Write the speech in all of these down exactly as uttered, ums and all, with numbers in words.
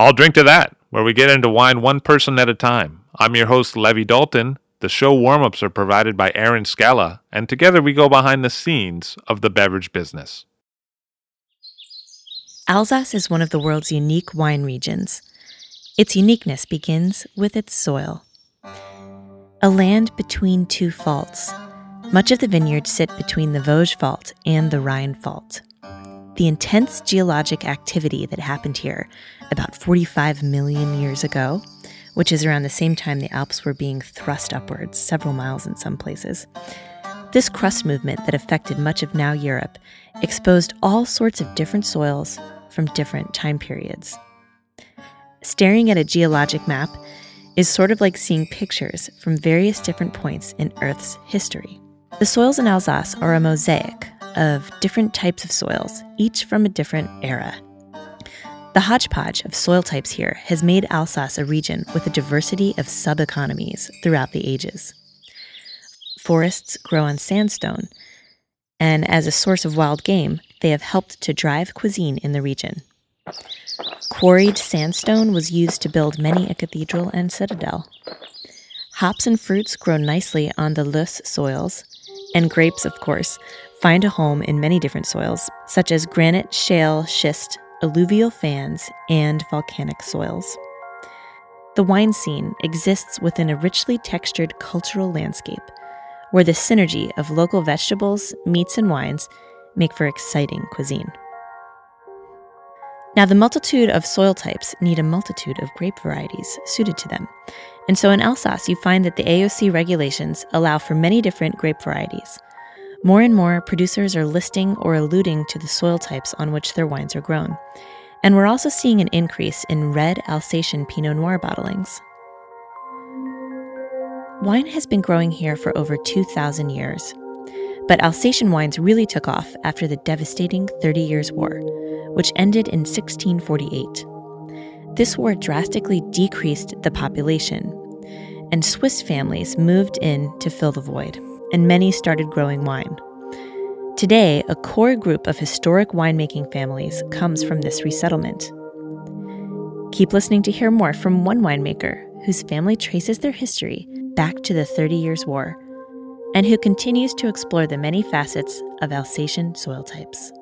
I'll drink to that, where we get into wine one person at a time. I'm your host, Levi Dalton. The show warm-ups are provided by Aaron Scala, and together we go behind the scenes of the beverage business. Alsace is one of the world's unique wine regions. Its uniqueness begins with its soil. A land between two faults. Much of the vineyards sit between the Vosges Fault and the Rhine Fault. The intense geologic activity that happened here about forty-five million years ago, which is around the same time the Alps were being thrust upwards, several miles in some places. This crust movement that affected much of now Europe exposed all sorts of different soils from different time periods. Staring at a geologic map is sort of like seeing pictures from various different points in Earth's history. The soils in Alsace are a mosaic of different types of soils, each from a different era. The hodgepodge of soil types here has made Alsace a region with a diversity of sub-economies throughout the ages. Forests grow on sandstone, and as a source of wild game, they have helped to drive cuisine in the region. Quarried sandstone was used to build many a cathedral and citadel. Hops and fruits grow nicely on the loess soils, and grapes, of course, find a home in many different soils, such as granite, shale, schist, alluvial fans, and volcanic soils. The wine scene exists within a richly textured cultural landscape, where the synergy of local vegetables, meats, and wines make for exciting cuisine. Now, the multitude of soil types need a multitude of grape varieties suited to them. And so in Alsace, you find that the A O C regulations allow for many different grape varieties. More and more producers are listing or alluding to the soil types on which their wines are grown. And we're also seeing an increase in red Alsatian Pinot Noir bottlings. Wine has been growing here for over two thousand years. But Alsatian wines really took off after the devastating Thirty Years' War, which ended in sixteen forty-eight. This war drastically decreased the population, and Swiss families moved in to fill the void, and many started growing wine. Today, a core group of historic winemaking families comes from this resettlement. Keep listening to hear more from one winemaker whose family traces their history back to the Thirty Years' War, and who continues to explore the many facets of Alsatian soil types.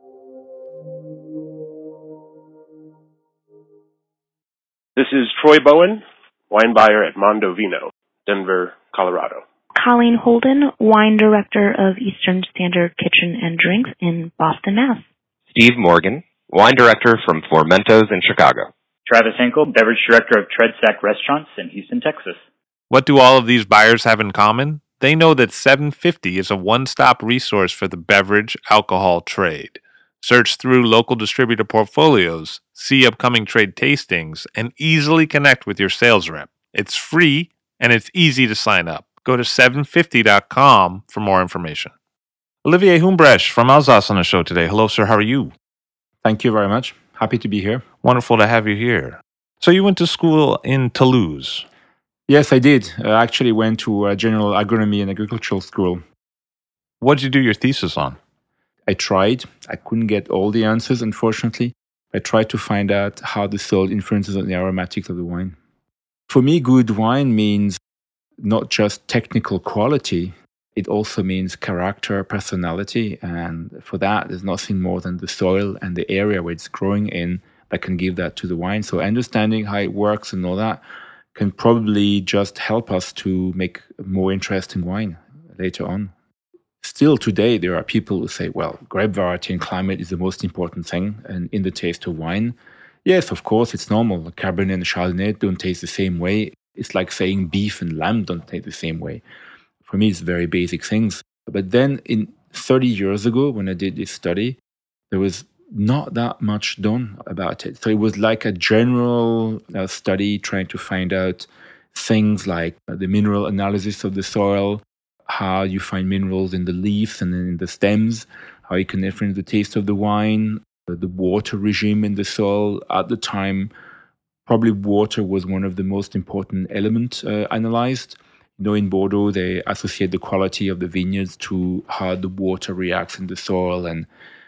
This is Troy Bowen, wine buyer at Mondo Vino, Denver, Colorado. Colleen Holden, wine director of Eastern Standard Kitchen and Drinks in Boston, Mass. Steve Morgan, wine director from Formentos in Chicago. Travis Henkel, beverage director of Treadsack Restaurants in Houston, Texas. What do all of these buyers have in common? They know that seven fifty is a one-stop resource for the beverage alcohol trade. Search through local distributor portfolios, see upcoming trade tastings, and easily connect with your sales rep. It's free, and it's easy to sign up. Go to seven fifty dot com for more information. Olivier Humbrecht from Alsace on the show today. Hello, sir. How are you? Thank you very much. Happy to be here. Wonderful to have you here. So you went to school in Toulouse. Yes, I did. I actually went to a general agronomy and agricultural school. What did you do your thesis on? I tried. I couldn't get all the answers, unfortunately. I tried to find out how the soil influences on the aromatics of the wine. For me, good wine means not just technical quality. It also means character, personality. And for that, there's nothing more than the soil and the area where it's growing in that can give that to the wine. So understanding how it works and all that can probably just help us to make more interesting wine later on. Still today, there are people who say, well, grape variety and climate is the most important thing and in the taste of wine. Yes, of course, it's normal. Cabernet and Chardonnay don't taste the same way. It's like saying beef and lamb don't taste the same way. For me, it's very basic things. But then in thirty years ago, when I did this study, there was not that much done about it. So it was like a general uh, study trying to find out things like uh, the mineral analysis of the soil, how you find minerals in the leaves and in the stems, how you can influence the taste of the wine, uh, the water regime in the soil. At the time, probably water was one of the most important elements uh, analyzed. You know, in Bordeaux, they associate the quality of the vineyards to how the water reacts in the soil and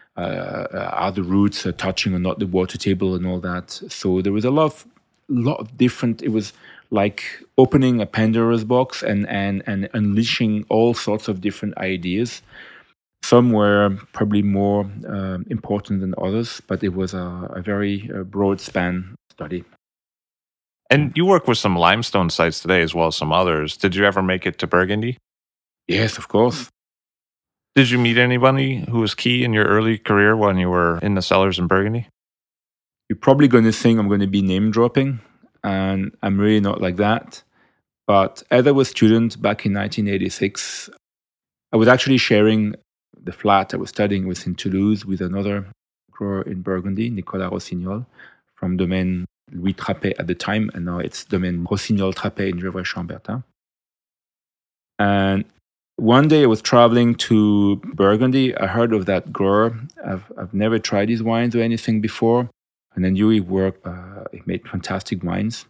uh, are the roots uh, touching or not the water table and all that. So there was a lot of, lot of different, it was like opening a Pandora's box and, and, and unleashing all sorts of different ideas. Some were probably more um, important than others, but it was a, a very uh, broad span study. And you work with some limestone sites today as well as some others. Did you ever make it to Burgundy? Yes, of course. Did you meet anybody who was key in your early career when you were in the cellars in Burgundy? You're probably going to think I'm going to be name dropping, and I'm really not like that. But as I was a student back in nineteen eighty-six, I was actually sharing the flat I was studying with in Toulouse with another grower in Burgundy, Nicolas Rossignol, from Domaine Louis Trappet at the time, and now it's Domaine Rossignol Trappet in Gevrey-Chambertin. And one day I was traveling to Burgundy. I heard of that grower. I've, I've never tried his wines or anything before. And I knew he worked, uh, he made fantastic wines.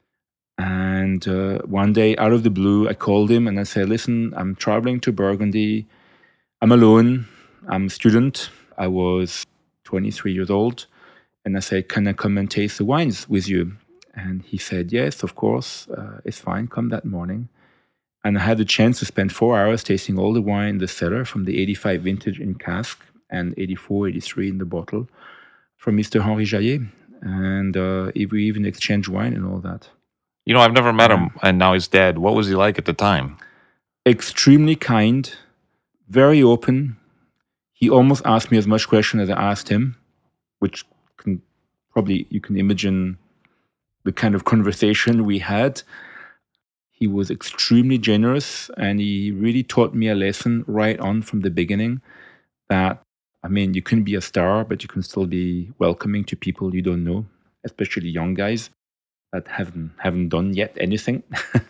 And uh, one day, out of the blue, I called him and I said, listen, I'm traveling to Burgundy. I'm alone. I'm a student. I was twenty-three years old. And I said, can I come and taste the wines with you? And he said, yes, of course. Uh, it's fine. Come that morning. And I had the chance to spend four hours tasting all the wine in the cellar from the eighty-five vintage in cask and eighty-four, eighty-three in the bottle from Mister Henri Jaillet. And uh, we even exchanged wine and all that. You know, I've never met him, and now he's dead. What was he like at the time? Extremely kind, very open. He almost asked me as much questions as I asked him, which can probably, you can imagine the kind of conversation we had. He was extremely generous, and he really taught me a lesson right on from the beginning that, I mean, you can be a star, but you can still be welcoming to people you don't know, especially young guys that haven't haven't done yet anything.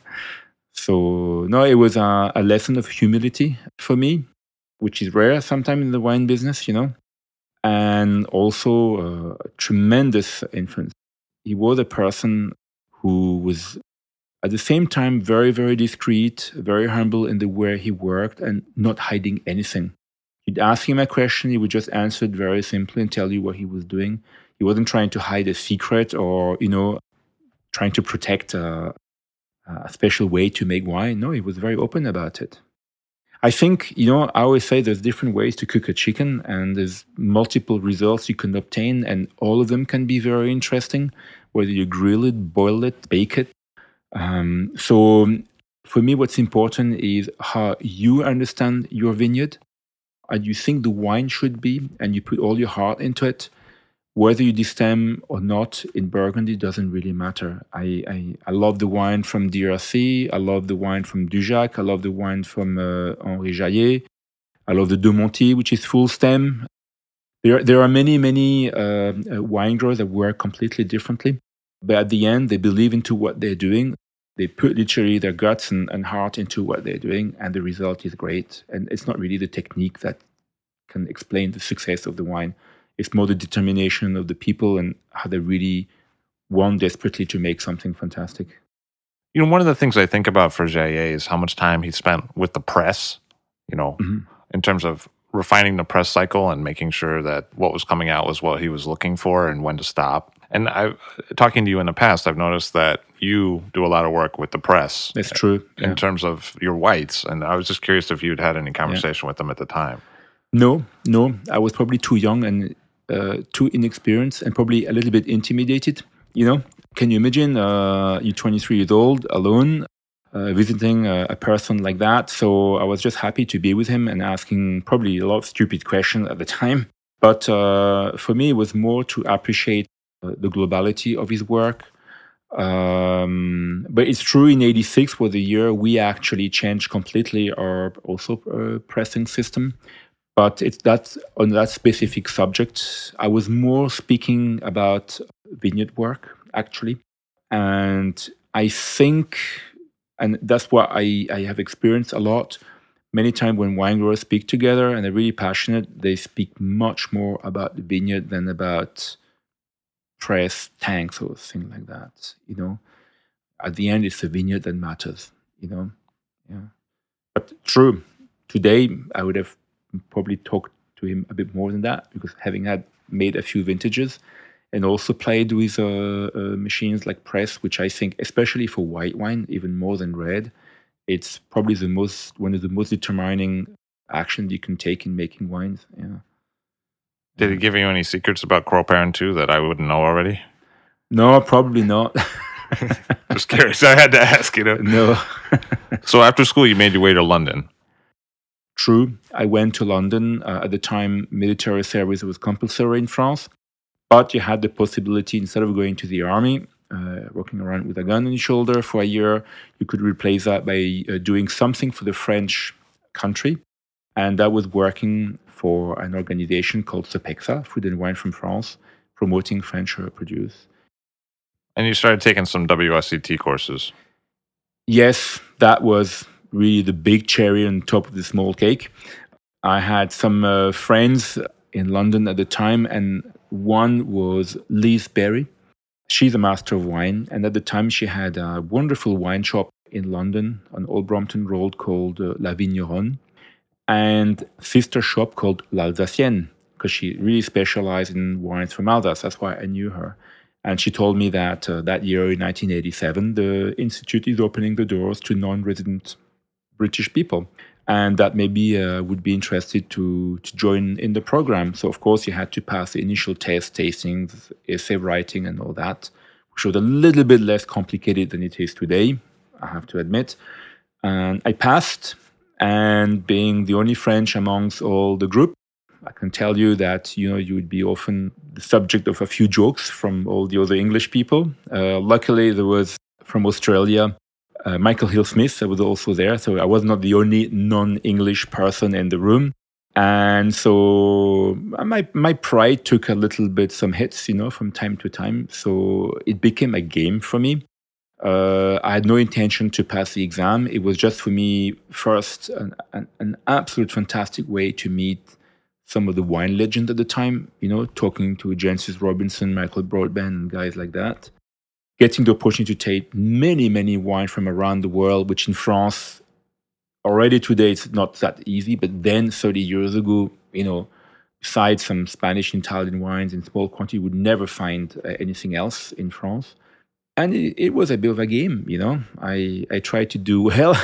So, no, it was a, a lesson of humility for me, which is rare sometimes in the wine business, you know, and also uh, a tremendous influence. He was a person who was at the same time very, very discreet, very humble in the way he worked and not hiding anything. You'd ask him a question, he would just answer it very simply and tell you what he was doing. He wasn't trying to hide a secret or, you know, trying to protect a, a special way to make wine. No, he was very open about it. I think, you know, I always say there's different ways to cook a chicken and there's multiple results you can obtain and all of them can be very interesting, whether you grill it, boil it, bake it. Um, so for me, what's important is how you understand your vineyard and you think the wine should be and you put all your heart into it. Whether you destem or not in Burgundy doesn't really matter. I, I, I love the wine from D R C. I love the wine from Dujac. I love the wine from uh, Henri Jaillet. I love the De Monty, which is full stem. There, there are many, many uh, uh, wine growers that work completely differently. But at the end, they believe into what they're doing. They put literally their guts and, and heart into what they're doing, and the result is great. And it's not really the technique that can explain the success of the wine. It's more the determination of the people and how they really want desperately to make something fantastic. You know, one of the things I think about for Jaillet is how much time he spent with the press, you know, mm-hmm. in terms of refining the press cycle and making sure that what was coming out was what he was looking for and when to stop. And I, talking to you in the past, I've noticed that you do a lot of work with the press. That's true. In yeah. terms of your whites. And I was just curious if you'd had any conversation yeah. with them at the time. No, no. I was probably too young and uh, too inexperienced and probably a little bit intimidated. You know, can you imagine uh, you're twenty-three years old, alone, uh, visiting a, a person like that? So I was just happy to be with him and asking probably a lot of stupid questions at the time. But uh, for me, it was more to appreciate uh, the globality of his work. Um, but it's true, in eighty-six was the year we actually changed completely our also uh, pressing system. But it's that on that specific subject, I was more speaking about vineyard work, actually. And I think, and that's what I, I have experienced a lot, many times when wine growers speak together and they're really passionate, they speak much more about the vineyard than about press, tanks, or things like that. You know, at the end, it's the vineyard that matters, you know. Yeah. But true, today I would have probably talked to him a bit more than that, because having had made a few vintages and also played with uh, uh, machines like press, which I think, especially for white wine, even more than red, it's probably the most one of the most determining actions you can take in making wines. Yeah. Did he give you any secrets about Croix Perrin too that I wouldn't know already? No, probably not. Just curious. I had to ask, you know. No. So after school, you made your way to London. True. I went to London. Uh, at the time, military service was compulsory in France. But you had the possibility, instead of going to the army, uh, walking around with a gun on your shoulder for a year, you could replace that by uh, doing something for the French country. And that was working for an organization called Sopexa, Food and Wine from France, promoting French uh, produce. And you started taking some W S E T courses. Yes, that was really the big cherry on top of the small cake. I had some uh, friends in London at the time, and one was Liz Berry. She's a master of wine, and at the time she had a wonderful wine shop in London on Old Brompton Road called uh, La Vigneronne, and sister shop called L'Alsacienne, because she really specialized in wines from Alsace. That's why I knew her. And she told me that uh, that year in nineteen eighty-seven, the Institute is opening the doors to non-resident British people, and that maybe uh, would be interested to, to join in the program. So, of course, you had to pass the initial test, tastings, essay writing, and all that, which was a little bit less complicated than it is today, I have to admit. And I passed, and being the only French amongst all the group, I can tell you that, you know, you would be often the subject of a few jokes from all the other English people. Uh, luckily, there was, from Australia, uh, Michael Hill-Smith that was also there. So I was not the only non-English person in the room. And so my my pride took a little bit some hits, you know, from time to time. So it became a game for me. Uh, I had no intention to pass the exam. It was just for me, first, an, an, an absolute fantastic way to meet some of the wine legends at the time, you know, talking to Jancis Robinson, Michael Broadbent, and guys like that. Getting the opportunity to taste many, many wines from around the world, which in France, already today, it's not that easy. But then thirty years ago, you know, besides some Spanish and Italian wines in small quantity, you would never find uh, anything else in France. And it, it was a bit of a game, you know. I, I tried to do well.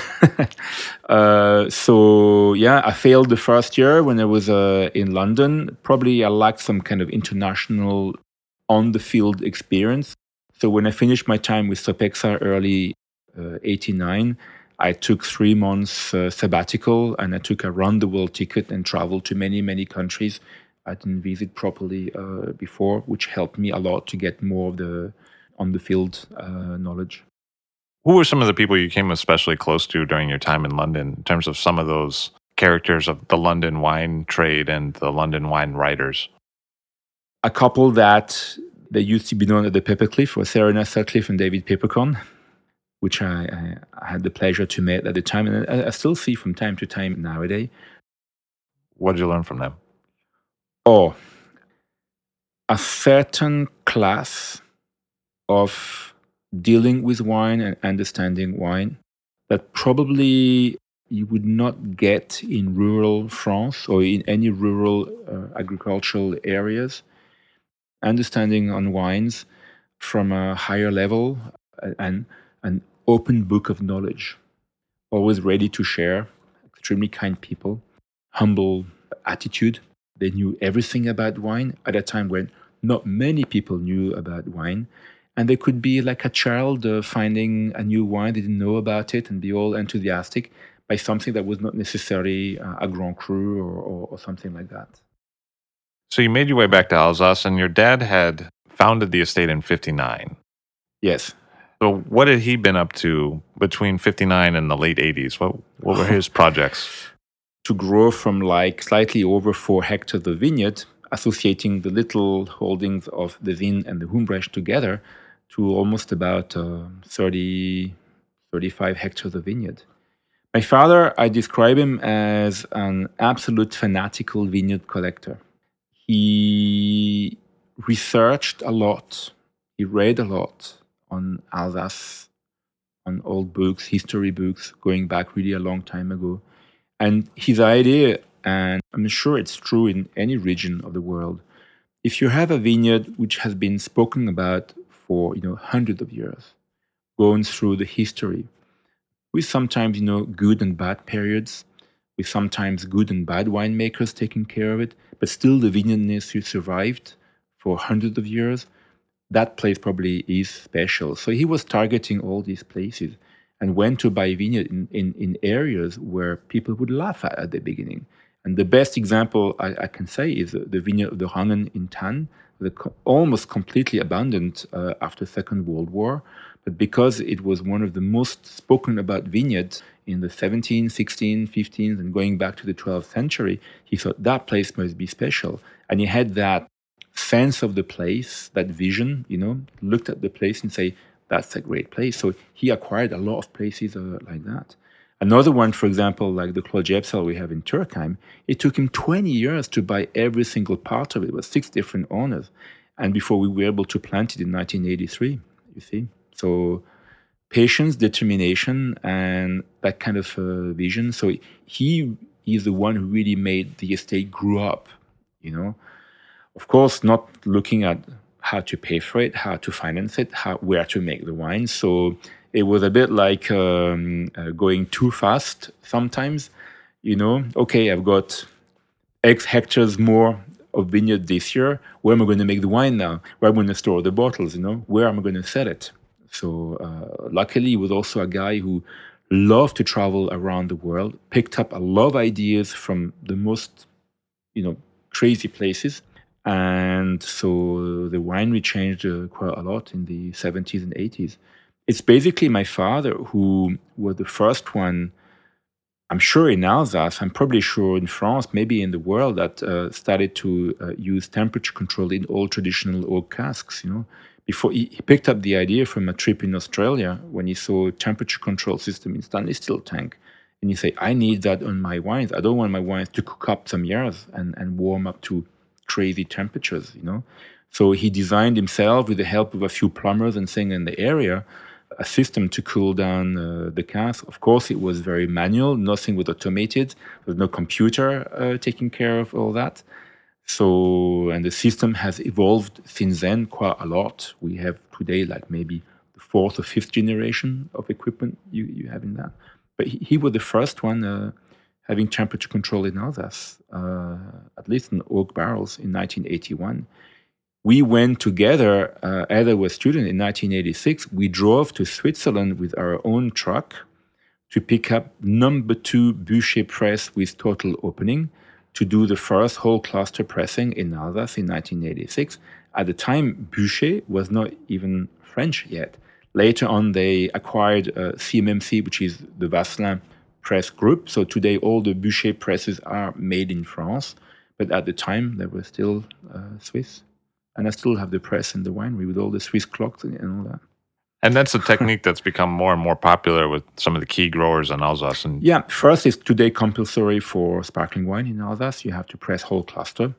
uh, so, yeah, I failed the first year when I was uh, in London. Probably I lacked some kind of international on-the-field experience. So when I finished my time with Sopexa early uh, eighty-nine, I took three months uh, sabbatical, and I took a round-the-world ticket and traveled to many, many countries I didn't visit properly uh, before, which helped me a lot to get more of the on-the-field uh, knowledge. Who were some of the people you came especially close to during your time in London in terms of some of those characters of the London wine trade and the London wine writers? A couple that they used to be known at the Papercliff were Serena Sutcliffe and David Peppercorn, which I, I, I had the pleasure to meet at the time, and I, I still see from time to time nowadays. What did you learn from them? Oh, a certain class of dealing with wine and understanding wine that probably you would not get in rural France or in any rural uh, agricultural areas. Understanding on wines from a higher level and an open book of knowledge. Always ready to share, extremely kind people, humble attitude. They knew everything about wine at a time when not many people knew about wine. And they could be like a child uh, finding a new wine, they didn't know about it, and be all enthusiastic by something that was not necessarily uh, a Grand Cru or, or, or something like that. So you made your way back to Alsace, and your dad had founded the estate in fifty-nine. Yes. So what had he been up to between fifty-nine and the late eighties? What, what were his projects? To grow from like slightly over four hectares of vineyard, associating the little holdings of the Vin and the Humbrecht together, to almost about uh, thirty, thirty-five hectares of vineyard. My father, I describe him as an absolute fanatical vineyard collector. He researched a lot. He read a lot on Alsace, on old books, history books, going back really a long time ago. And his idea and I'm sure it's true in any region of the world. If you have a vineyard which has been spoken about for, you know, hundreds of years, going through the history, with sometimes, you know, good and bad periods, with sometimes good and bad winemakers taking care of it, but still the vineyard industry survived for hundreds of years, that place probably is special. So he was targeting all these places and went to buy vineyard in, in, in areas where people would laugh at at the beginning. And the best example I, I can say is the, the vineyard of the Rangen in Thann, the co- almost completely abandoned uh, after Second World War. But because it was one of the most spoken about vineyards in the seventeenth, sixteenth, fifteenth, and going back to the twelfth century, he thought that place must be special. And he had that sense of the place, that vision, you know, looked at the place and say, that's a great place. So he acquired a lot of places uh, like that. Another one, for example, like the Claude Jepsel we have in Turkheim, it took him twenty years to buy every single part of it. It was six different owners. And before we were able to plant it in nineteen eighty-three, you see. So patience, determination, and that kind of uh, vision. So he is the one who really made the estate grow up, you know. Of course, not looking at how to pay for it, how to finance it, how where to make the wine. So it was a bit like um, uh, going too fast sometimes. You know, okay, I've got X hectares more of vineyard this year. Where am I going to make the wine now? Where am I going to store the bottles? You know, where am I going to sell it? So uh, luckily, he was also a guy who loved to travel around the world, picked up a lot of ideas from the most, you know, crazy places. And so the winery changed uh, quite a lot in the seventies and eighties. It's basically my father who was the first one, I'm sure in Alsace, I'm probably sure in France, maybe in the world, that uh, started to uh, use temperature control in all traditional oak casks, you know. Before he, he picked up the idea from a trip in Australia when he saw a temperature control system in stainless steel tank. And he said, I need that on my wines. I don't want my wines to cook up some years and, and warm up to crazy temperatures, you know. So he designed himself, with the help of a few plumbers and things in the area, a system to cool down uh, the cask. Of course, it was very manual. Nothing was automated. There was no computer uh, taking care of all that. So, and the system has evolved since then quite a lot. We have today like maybe the fourth or fifth generation of equipment you, you have in that. But he, he was the first one uh, having temperature control in Alsace, uh, at least in oak barrels in nineteen eighty-one. We went together, uh, as I was a student in nineteen eighty-six, we drove to Switzerland with our own truck to pick up number two Bûcher press with total opening to do the first whole cluster pressing in Alsace in nineteen eighty-six. At the time, Bûcher was not even French yet. Later on, they acquired uh, C M M C, which is the Vasselin press group. So today, all the Bûcher presses are made in France. But at the time, they were still uh, Swiss. And I still have the press in the winery with all the Swiss clocks and all that. And that's a technique that's become more and more popular with some of the key growers in Alsace. And yeah, first, it's today compulsory for sparkling wine in Alsace. You have to press whole cluster.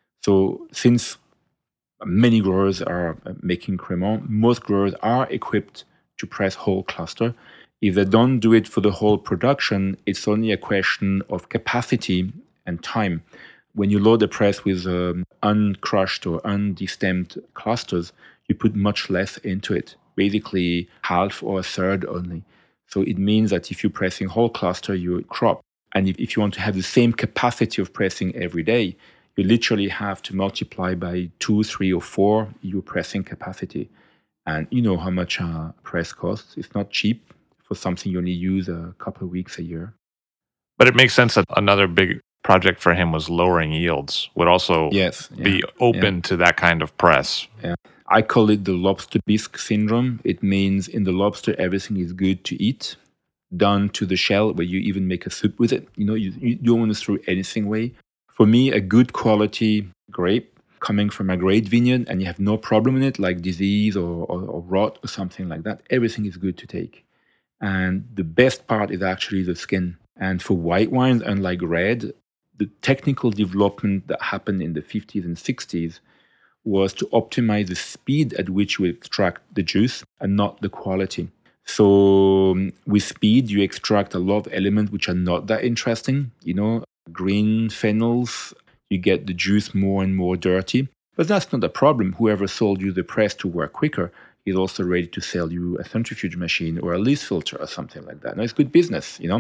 So since many growers are making Crémant, most growers are equipped to press whole cluster. If they don't do it for the whole production, it's only a question of capacity and time. When you load the press with um, uncrushed or undestemmed clusters, you put much less into it, basically half or a third only. So it means that if you're pressing whole cluster, you crop. And if, if you want to have the same capacity of pressing every day, you literally have to multiply by two, three, or four your pressing capacity. And you know how much a press costs. It's not cheap for something you only use a couple of weeks a year. But it makes sense that another big project for him was lowering yields, would also yes, yeah, be open yeah. to that kind of press. Yeah. I call it the lobster bisque syndrome. It means in the lobster, everything is good to eat, down to the shell, where you even make a soup with it. You know, you, you don't want to throw anything away. For me, a good quality grape coming from a great vineyard and you have no problem in it, like disease or, or, or rot or something like that, everything is good to take. And the best part is actually the skin. And for white wines, unlike red, the technical development that happened in the fifties and sixties was to optimize the speed at which you extract the juice and not the quality. So um, with speed, you extract a lot of elements which are not that interesting. You know, green phenols, you get the juice more and more dirty. But that's not a problem. Whoever sold you the press to work quicker is also ready to sell you a centrifuge machine or a lees filter or something like that. Now, it's good business, you know.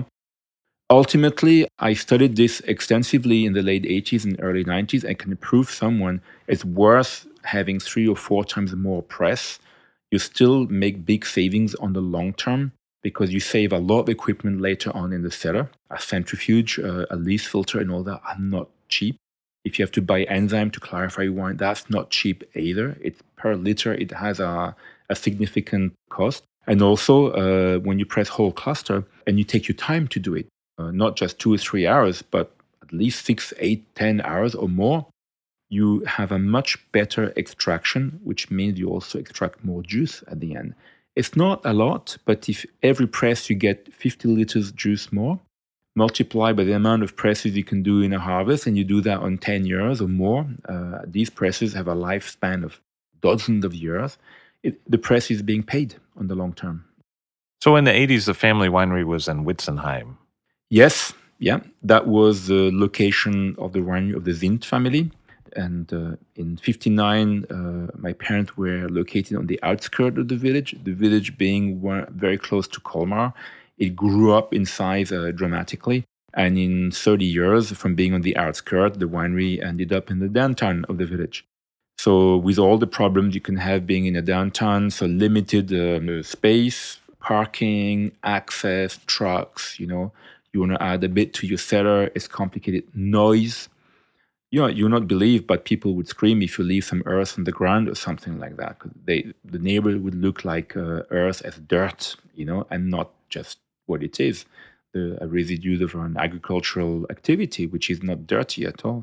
Ultimately, I studied this extensively in the late eighties and early nineties. I can prove someone it's worth having three or four times more press. You still make big savings on the long term because you save a lot of equipment later on in the cellar. A centrifuge, uh, a lees filter and all that are not cheap. If you have to buy enzyme to clarify wine, that's not cheap either. It's per liter, it has a, a significant cost. And also, uh, when you press whole cluster and you take your time to do it, uh, not just two or three hours, but at least six, eight, ten hours or more, you have a much better extraction, which means you also extract more juice at the end. It's not a lot, but if every press you get fifty liters juice more, multiply by the amount of presses you can do in a harvest, and you do that on ten years or more, uh, these presses have a lifespan of dozens of years. It, the press is being paid on the long term. So in the eighties, the family winery was in Witzenheim. Yes, yeah, that was the location of the winery of the Zint family. And uh, in fifty-nine, uh, my parents were located on the outskirts of the village, the village being very close to Colmar. It grew up in size uh, dramatically. And in thirty years, from being on the outskirts, the winery ended up in the downtown of the village. So with all the problems you can have being in a downtown, so limited um, space, parking, access, trucks, you know, you want to add a bit to your cellar, it's complicated, noise. You know, you'll not believe, but people would scream if you leave some earth on the ground or something like that. Cause they, the neighbor would look like uh, earth as dirt, you know, and not just what it is, the a residue of an agricultural activity, which is not dirty at all.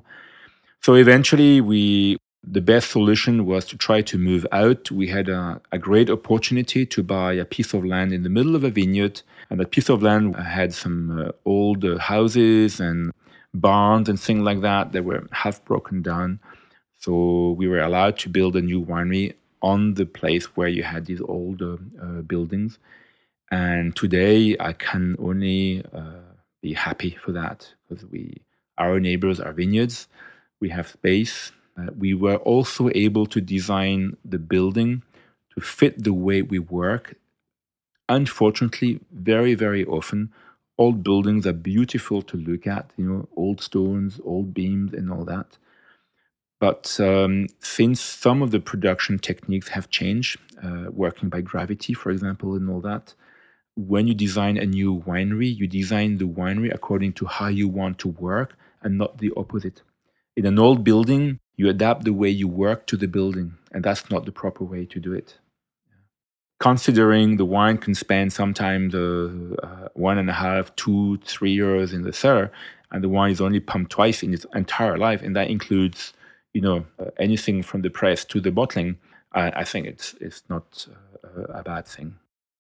So eventually, we the best solution was to try to move out. We had a, a great opportunity to buy a piece of land in the middle of a vineyard, and that piece of land had some uh, old uh, houses and barns and things like that that were half broken down. So we were allowed to build a new winery on the place where you had these old uh, uh, buildings. And today I can only uh, be happy for that because we, our neighbors are vineyards, we have space. Uh, we were also able to design the building to fit the way we work. Unfortunately, very, very often, old buildings are beautiful to look at, you know, old stones, old beams and all that. But um, since some of the production techniques have changed, uh, working by gravity, for example, and all that, when you design a new winery, you design the winery according to how you want to work and not the opposite. In an old building, you adapt the way you work to the building, and that's not the proper way to do it. Considering the wine can spend sometimes uh, uh, one and a half, two, three years in the cellar, and the wine is only pumped twice in its entire life, and that includes, you know, uh, anything from the press to the bottling. I, I think it's it's not uh, a bad thing.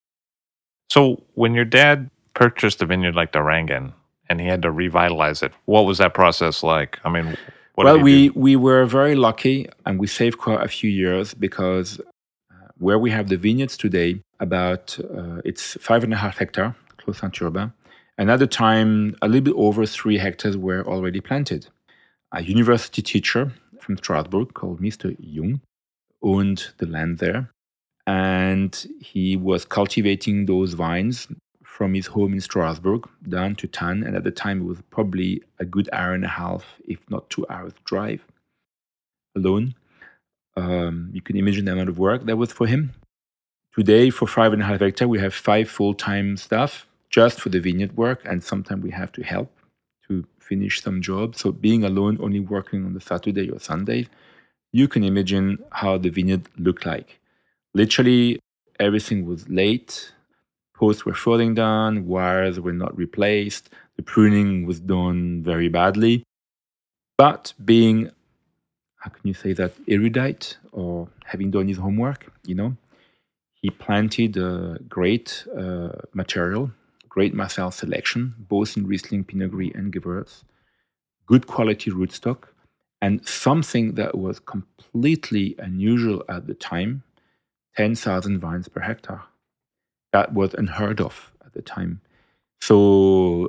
So when your dad purchased a vineyard like Durangon and he had to revitalize it, what was that process like? I mean, what well, did he we do? we were very lucky, and we saved quite a few years because where we have the vineyards today, about uh, it's five and a half hectare, close Saint-Urbain. And at the time, a little bit over three hectares were already planted. A university teacher from Strasbourg called Mister Jung owned the land there. And he was cultivating those vines from his home in Strasbourg down to Tannes. And at the time, it was probably a good hour and a half, if not two hours drive alone. Um, you can imagine the amount of work that was for him. Today, for five and a half hectares, we have five full-time staff just for the vineyard work, and sometimes we have to help to finish some jobs. So being alone, only working on the Saturday or Sunday, you can imagine how the vineyard looked like. Literally, everything was late. Posts were falling down, wires were not replaced, the pruning was done very badly. But being how can you say that, erudite or having done his homework, you know, he planted a great uh, material, great Marseille selection, both in Riesling, Pinot Gris and Gewürz, good quality rootstock, and something that was completely unusual at the time, ten thousand vines per hectare. That was unheard of at the time. So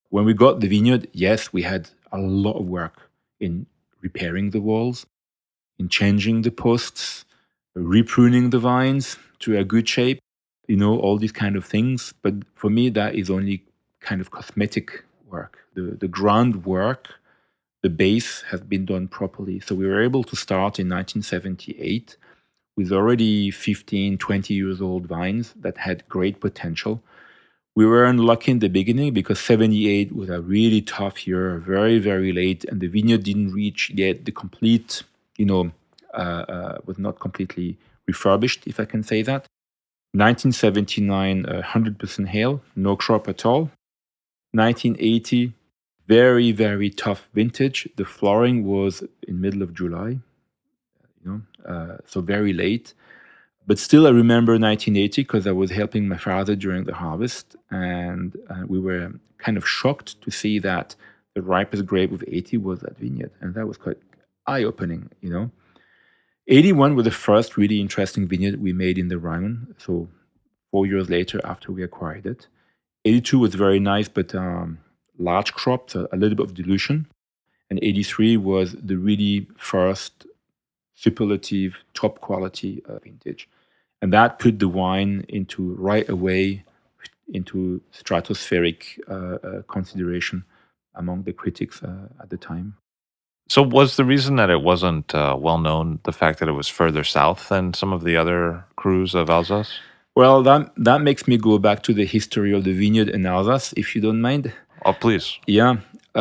When we got the vineyard, yes, we had a lot of work in repairing the walls, in changing the posts, repruning the vines to a good shape, you know, all these kind of things. But for me, that is only kind of cosmetic work. The, the groundwork, the base has been done properly. So we were able to start in nineteen seventy-eight with already fifteen, twenty years old vines that had great potential. We were unlucky in the beginning because seventy-eight was a really tough year, very, very late, and the vineyard didn't reach yet the complete, you know, uh, uh, was not completely refurbished, if I can say that. nineteen seventy-nine, uh, one hundred percent hail, no crop at all. nineteen eighty, very, very tough vintage. The flowering was in middle of July, you know, uh, so very late. But still, I remember nineteen eighty because I was helping my father during the harvest, and uh, we were kind of shocked to see that the ripest grape of eighty was that vineyard, and that was quite eye-opening, you know. eighty-one was the first really interesting vineyard we made in the Rhineland, so four years later after we acquired it. eighty-two was very nice, but um, large crop, so a little bit of dilution. And eighty-three was the really first superlative, top quality uh, vintage. And that put the wine into right away into stratospheric uh, uh, consideration among the critics uh, at the time. So was the reason that it wasn't uh, well known the fact that it was further south than some of the other crus of Alsace? Well, that that makes me go back to the history of the vineyard in Alsace, if you don't mind. Oh, please. Yeah.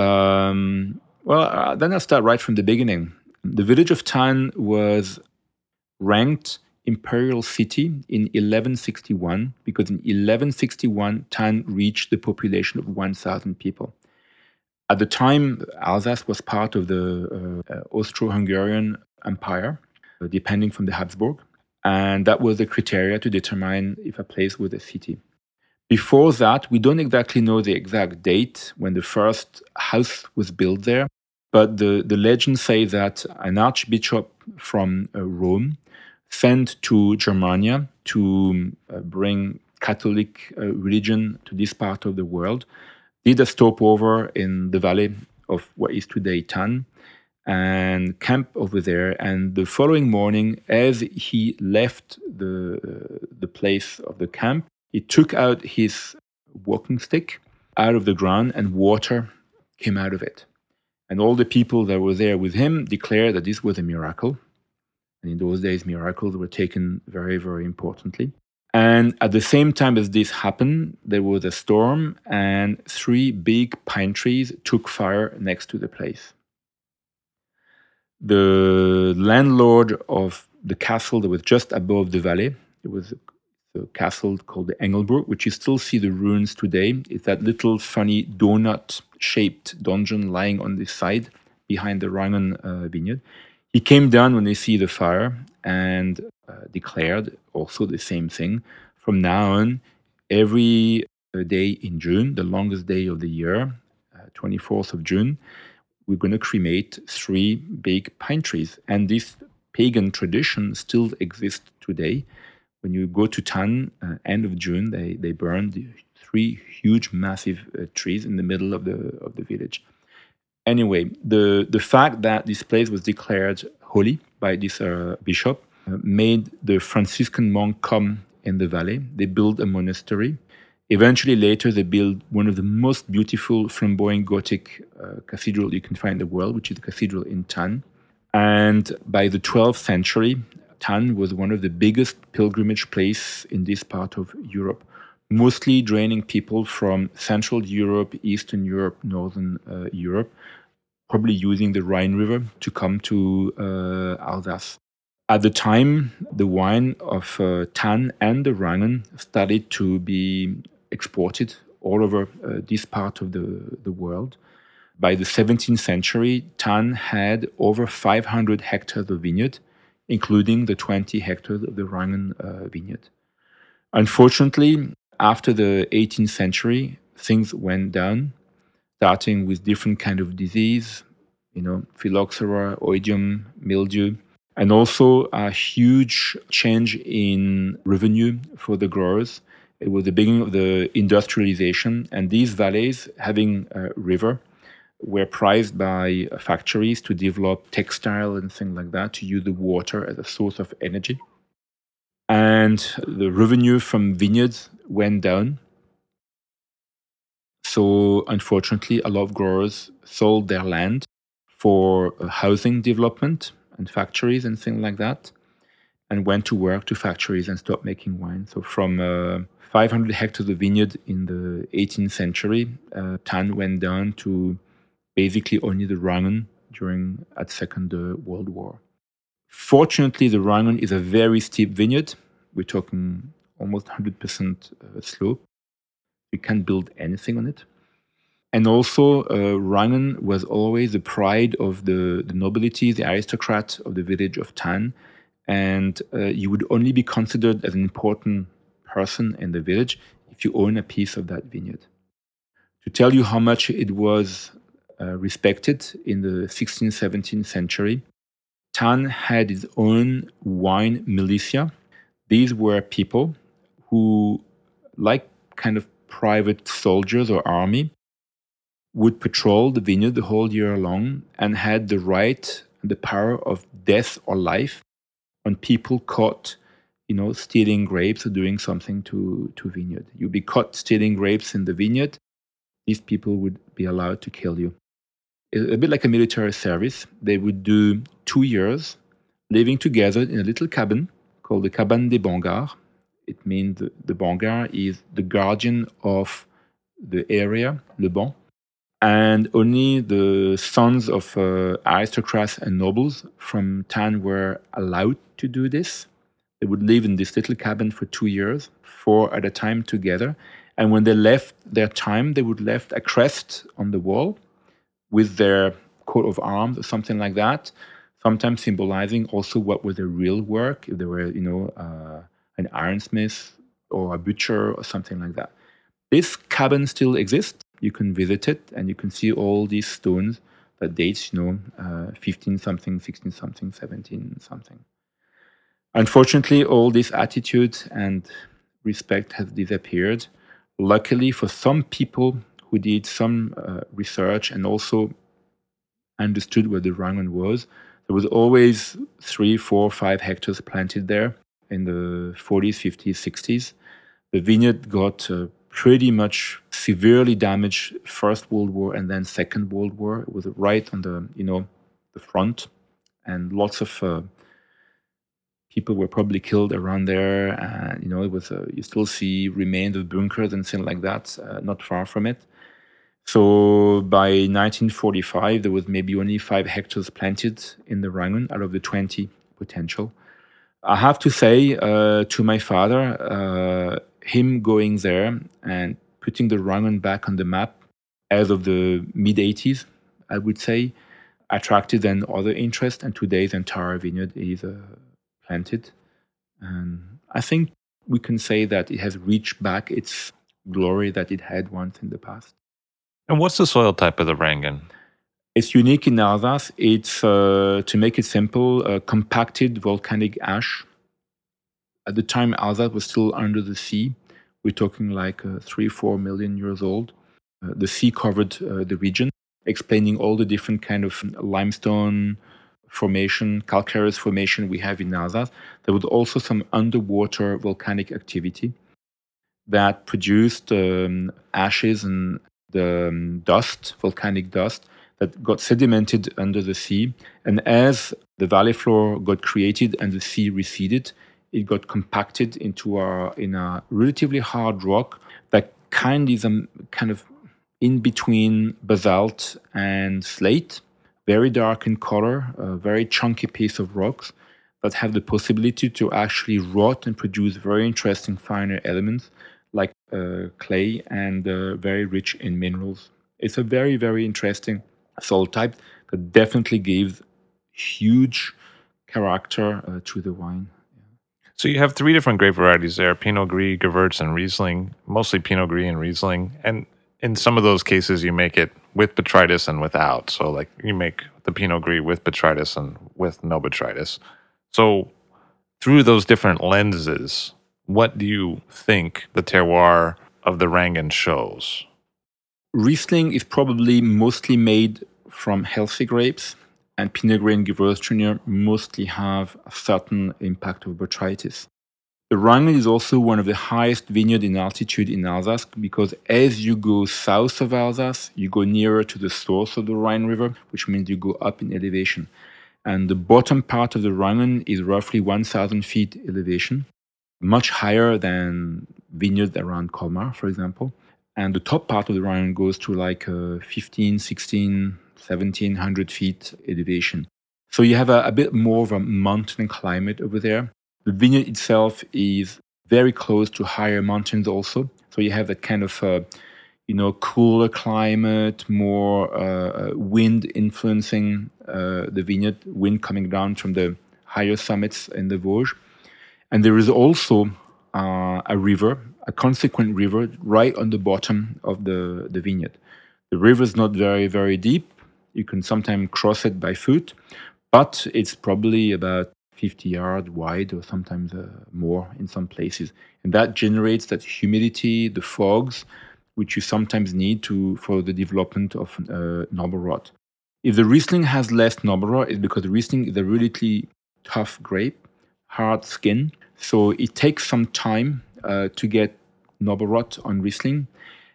Um, well, uh, then I'll start right from the beginning. The village of Thann was ranked imperial city in eleven sixty-one because in eleven sixty-one, Thann reached the population of one thousand people. At the time, Alsace was part of the uh, Austro-Hungarian Empire, uh, depending from the Habsburg. And that was the criteria to determine if a place was a city. Before that, we don't exactly know the exact date when the first house was built there, but the, the legends say that an archbishop from uh, Rome sent to Germania to uh, bring Catholic uh, religion to this part of the world, did a stopover in the valley of what is today Thann, and camped over there. And the following morning, as he left the uh, the place of the camp, he took out his walking stick out of the ground, and water came out of it. And all the people that were there with him declared that this was a miracle. And in those days, miracles were taken very, very importantly. And at the same time as this happened, there was a storm, and three big pine trees took fire next to the place. The landlord of the castle that was just above the valley, it was a castle called the Engelburg, which you still see the ruins today. It's that little funny donut-shaped donjon lying on this side behind the Rangen uh, vineyard. He came down when he see the fire and uh, declared also the same thing. From now on, every uh, day in June, the longest day of the year, uh, twenty-fourth of June, we're going to cremate three big pine trees. And this pagan tradition still exists today. When you go to Thann, uh, end of June, they, they burn the three huge, massive uh, trees in the middle of the of the village. Anyway, the, the fact that this place was declared holy by this uh, bishop uh, made the Franciscan monk come in the valley. They built a monastery. Eventually, later, they built one of the most beautiful flamboyant Gothic uh, cathedral you can find in the world, which is the cathedral in Thann. And by the twelfth century, Thann was one of the biggest pilgrimage places in this part of Europe, mostly draining people from Central Europe, Eastern Europe, Northern uh, Europe, probably using the Rhine River to come to uh, Alsace. At the time, the wine of uh, Thann and the Rangen started to be exported all over uh, this part of the, the world. By the seventeenth century, Thann had over five hundred hectares of vineyard, including the twenty hectares of the Rangen uh, vineyard. Unfortunately, after the eighteenth century, things went down, starting with different kind of disease, you know, phylloxera, oidium, mildew, and also a huge change in revenue for the growers, It was the beginning of the industrialization, and these valleys, having a river, were prized by factories to develop textile and things like that, to use the water as a source of energy. And the revenue from vineyards went down. So unfortunately, a lot of growers sold their land for housing development and factories and things like that, and went to work to factories and stopped making wine. So from uh, five hundred hectares of vineyard in the eighteenth century, uh, Thann went down to basically only the Rangon during at Second uh, World War. Fortunately, the Rangon is a very steep vineyard. We're talking almost one hundred percent uh, slope. You can't build anything on it. And also, uh, Rangon was always the pride of the, the nobility, the aristocrat of the village of Thann. And uh, you would only be considered as an important person in the village if you own a piece of that vineyard. To tell you how much it was uh, respected in the sixteenth, seventeenth century, Thann had its own wine militia. These were people who, like kind of private soldiers or army, would patrol the vineyard the whole year long and had the right and the power of death or life on people caught, you know, stealing grapes or doing something to, to vineyard. You'd be caught stealing grapes in the vineyard, these people would be allowed to kill you. A bit like a military service. They would do two years living together in a little cabin called the Cabane des Bangards. It means the, the Bangards is the guardian of the area, Le Ban. And only the sons of uh, aristocrats and nobles from Thann were allowed to do this. They would live in this little cabin for two years, four at a time together. And when they left their time, they would left a crest on the wall with their coat of arms or something like that, sometimes symbolizing also what was their real work, if they were, you know, uh, an ironsmith or a butcher or something like that. This cabin still exists. You can visit it and you can see all these stones that dates, you know, uh, fifteen something, sixteen something, seventeen something. Unfortunately, all this attitude and respect has disappeared. Luckily for some people who did some uh, research and also understood what the Rangon was, there was always three, four, five hectares planted there in the forties, fifties, sixties. The vineyard got uh, pretty much severely damaged First World War and then Second World War. It was right on the, you know, the front, and lots of uh, people were probably killed around there. And you know, it was uh, you still see remains of bunkers and things like that, uh, not far from it. So by nineteen forty-five, there was maybe only five hectares planted in the Rangon out of the twenty potential. I have to say uh, to my father, uh, him going there and putting the Rangon back on the map as of the mid-eighties, I would say, attracted then other interest, and today the entire vineyard is uh, planted. And I think we can say that it has reached back its glory that it had once in the past. And what's the soil type of the Rangon? It's unique in Alsace. It's, uh, to make it simple, uh, compacted volcanic ash. At the time, Alsace was still under the sea. We're talking like uh, three, four million years old. Uh, the sea covered uh, the region, explaining all the different kind of limestone formation, calcareous formation we have in Alsace. There was also some underwater volcanic activity that produced um, ashes and the um, dust, volcanic dust, that got sedimented under the sea. And as the valley floor got created and the sea receded, it got compacted into a, in a relatively hard rock that kind is a kind of in between basalt and slate, very dark in color, a very chunky piece of rocks that have the possibility to actually rot and produce very interesting finer elements like uh, clay, and uh, very rich in minerals. It's a very, very interesting soil type that definitely gives huge character uh, to the wine. So you have three different grape varieties there: Pinot Gris, Gewurz, and Riesling. Mostly Pinot Gris and Riesling. And in some of those cases, you make it with botrytis and without. So like you make the Pinot Gris with botrytis and with no botrytis. So through those different lenses, What do you think the terroir of the Rangen shows? Riesling is probably mostly made from healthy grapes, and Pinot Gris and Gewürztraminer mostly have a certain impact of botrytis. The Rangen is also one of the highest vineyards in altitude in Alsace because as you go south of Alsace, you go nearer to the source of the Rhine River, which means you go up in elevation. And the bottom part of the Rangen is roughly one thousand feet elevation, much higher than vineyards around Colmar, for example. And the top part of the Rangen goes to like uh, fifteen, sixteen, seventeen hundred feet elevation. So you have a, a bit more of a mountain climate over there. The vineyard itself is very close to higher mountains also. So you have that kind of, uh, you know, cooler climate, more uh, wind influencing uh, the vineyard, wind coming down from the higher summits in the Vosges. And there is also uh, a river, a consequent river, right on the bottom of the, the vineyard. The river is not very, very deep. You can sometimes cross it by foot, but it's probably about fifty yards wide or sometimes uh, more in some places. And that generates that humidity, the fogs, which you sometimes need to for the development of uh, noble rot. If the Riesling has less noble rot, it's because the Riesling is a really tough grape, hard skin. So it takes some time uh, to get noble rot on Riesling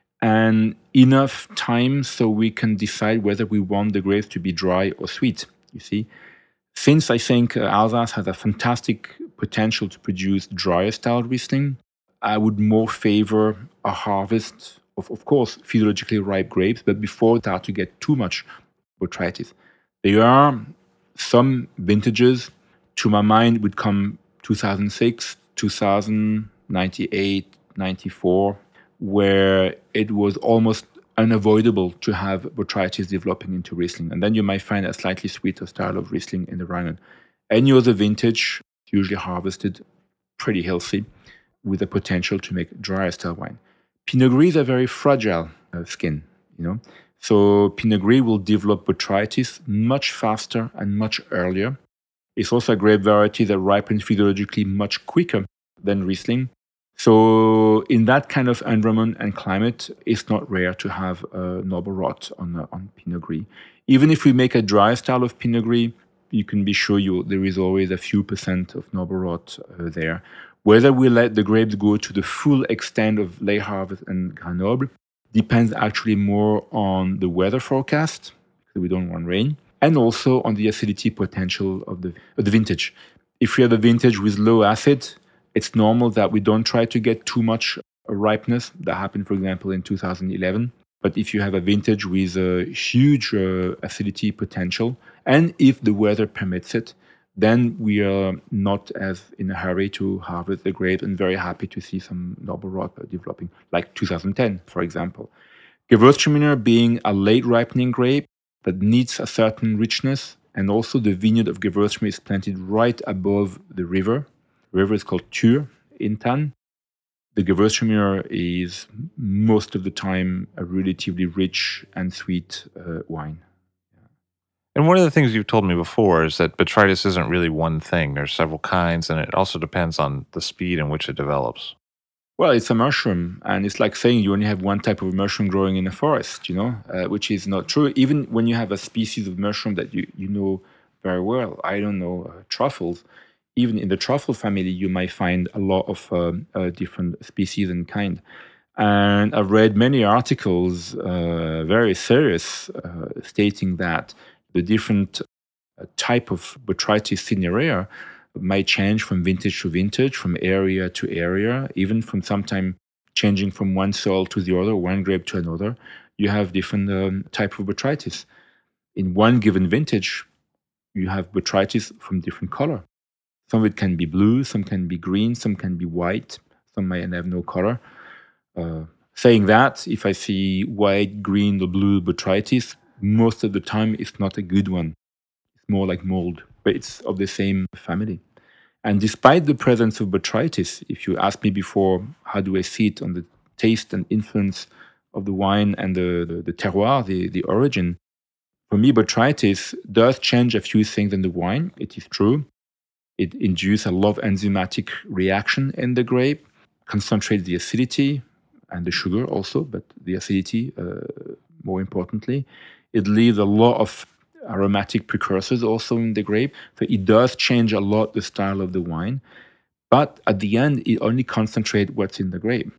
and enough time so we can decide whether we want the grapes to be dry or sweet, you see. Since I think uh, Alsace has a fantastic potential to produce drier style Riesling, I would more favor a harvest of, of course, physiologically ripe grapes, but before it start to get too much botrytis. There are some vintages, to my mind, would come two thousand six, two thousand, ninety-eight, ninety-four, where it was almost unavoidable to have botrytis developing into Riesling. And then you might find a slightly sweeter style of Riesling in the Rangen. Any other vintage, usually harvested pretty healthy, with the potential to make drier style wine. Pinot Gris is a very fragile uh, skin, you know. So Pinot Gris will develop botrytis much faster and much earlier. It's also a grape variety that ripens physiologically much quicker than Riesling. So in that kind of environment and climate, it's not rare to have uh, noble rot on, uh, on Pinot Gris. Even if we make a dry style of Pinot Gris, you can be sure you, there is always a few percent of noble rot uh, there. Whether we let the grapes go to the full extent of late harvest and Grenoble depends actually more on the weather forecast, because we don't want rain, and also on the acidity potential of the, of the vintage. If we have a vintage with low acid, it's normal that we don't try to get too much ripeness. That happened, for example, in two thousand eleven. But if you have a vintage with a huge uh, acidity potential, and if the weather permits it, then we are not as in a hurry to harvest the grape and very happy to see some noble rot developing, like two thousand ten, for example. Gewürztraminer being a late ripening grape that needs a certain richness, and also the vineyard of Gewürztraminer is planted right above the river. The river is called Thür in Thann. The Gewürztraminer is most of the time a relatively rich and sweet uh, wine. And one of the things you've told me before is that botrytis isn't really one thing. There's several kinds, and it also depends on the speed in which it develops. Well, it's a mushroom, and it's like saying you only have one type of mushroom growing in a forest, you know, uh, which is not true. Even when you have a species of mushroom that you, you know very well, I don't know, uh, truffles, even in the truffle family, you might find a lot of um, uh, different species and kind. And I've read many articles, uh, very serious, uh, stating that the different uh, type of botrytis cinerea might change from vintage to vintage, from area to area, even from sometime changing from one soil to the other, one grape to another. You have different um, type of botrytis. In one given vintage, you have botrytis from different color. Some of it can be blue, some can be green, some can be white, some might have no color. Uh, saying that, if I see white, green, or blue botrytis, most of the time it's not a good one. It's more like mold, but it's of the same family. And despite the presence of botrytis, if you asked me before, how do I see it on the taste and influence of the wine and the, the, the terroir, the, the origin, for me, botrytis does change a few things in the wine, it is true. It induces a lot of enzymatic reaction in the grape, concentrates the acidity and the sugar also, but the acidity uh, more importantly. It leaves a lot of aromatic precursors also in the grape. So it does change a lot the style of the wine. But at the end, it only concentrates what's in the grape.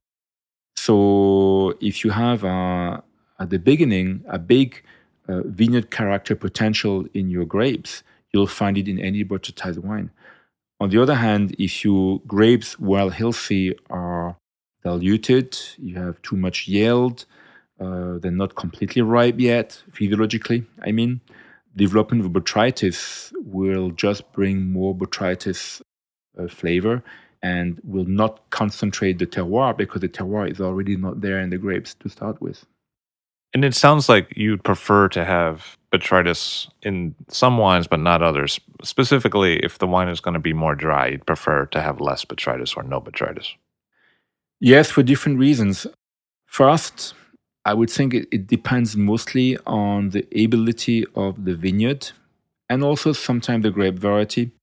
So if you have uh, at the beginning a big uh, vineyard character potential in your grapes, you'll find it in any botrytized wine. On the other hand, if your grapes, while healthy, are diluted, you have too much yield, uh, they're not completely ripe yet, physiologically, I mean, development of botrytis will just bring more botrytis uh, flavor and will not concentrate the terroir because the terroir is already not there in the grapes to start with. And it sounds like you'd prefer to have botrytis in some wines, but not others. Specifically, if the wine is going to be more dry, you'd prefer to have less botrytis or no botrytis. Yes, for different reasons. First, I would think it, it depends mostly on the ability of the vineyard and also sometimes the grape variety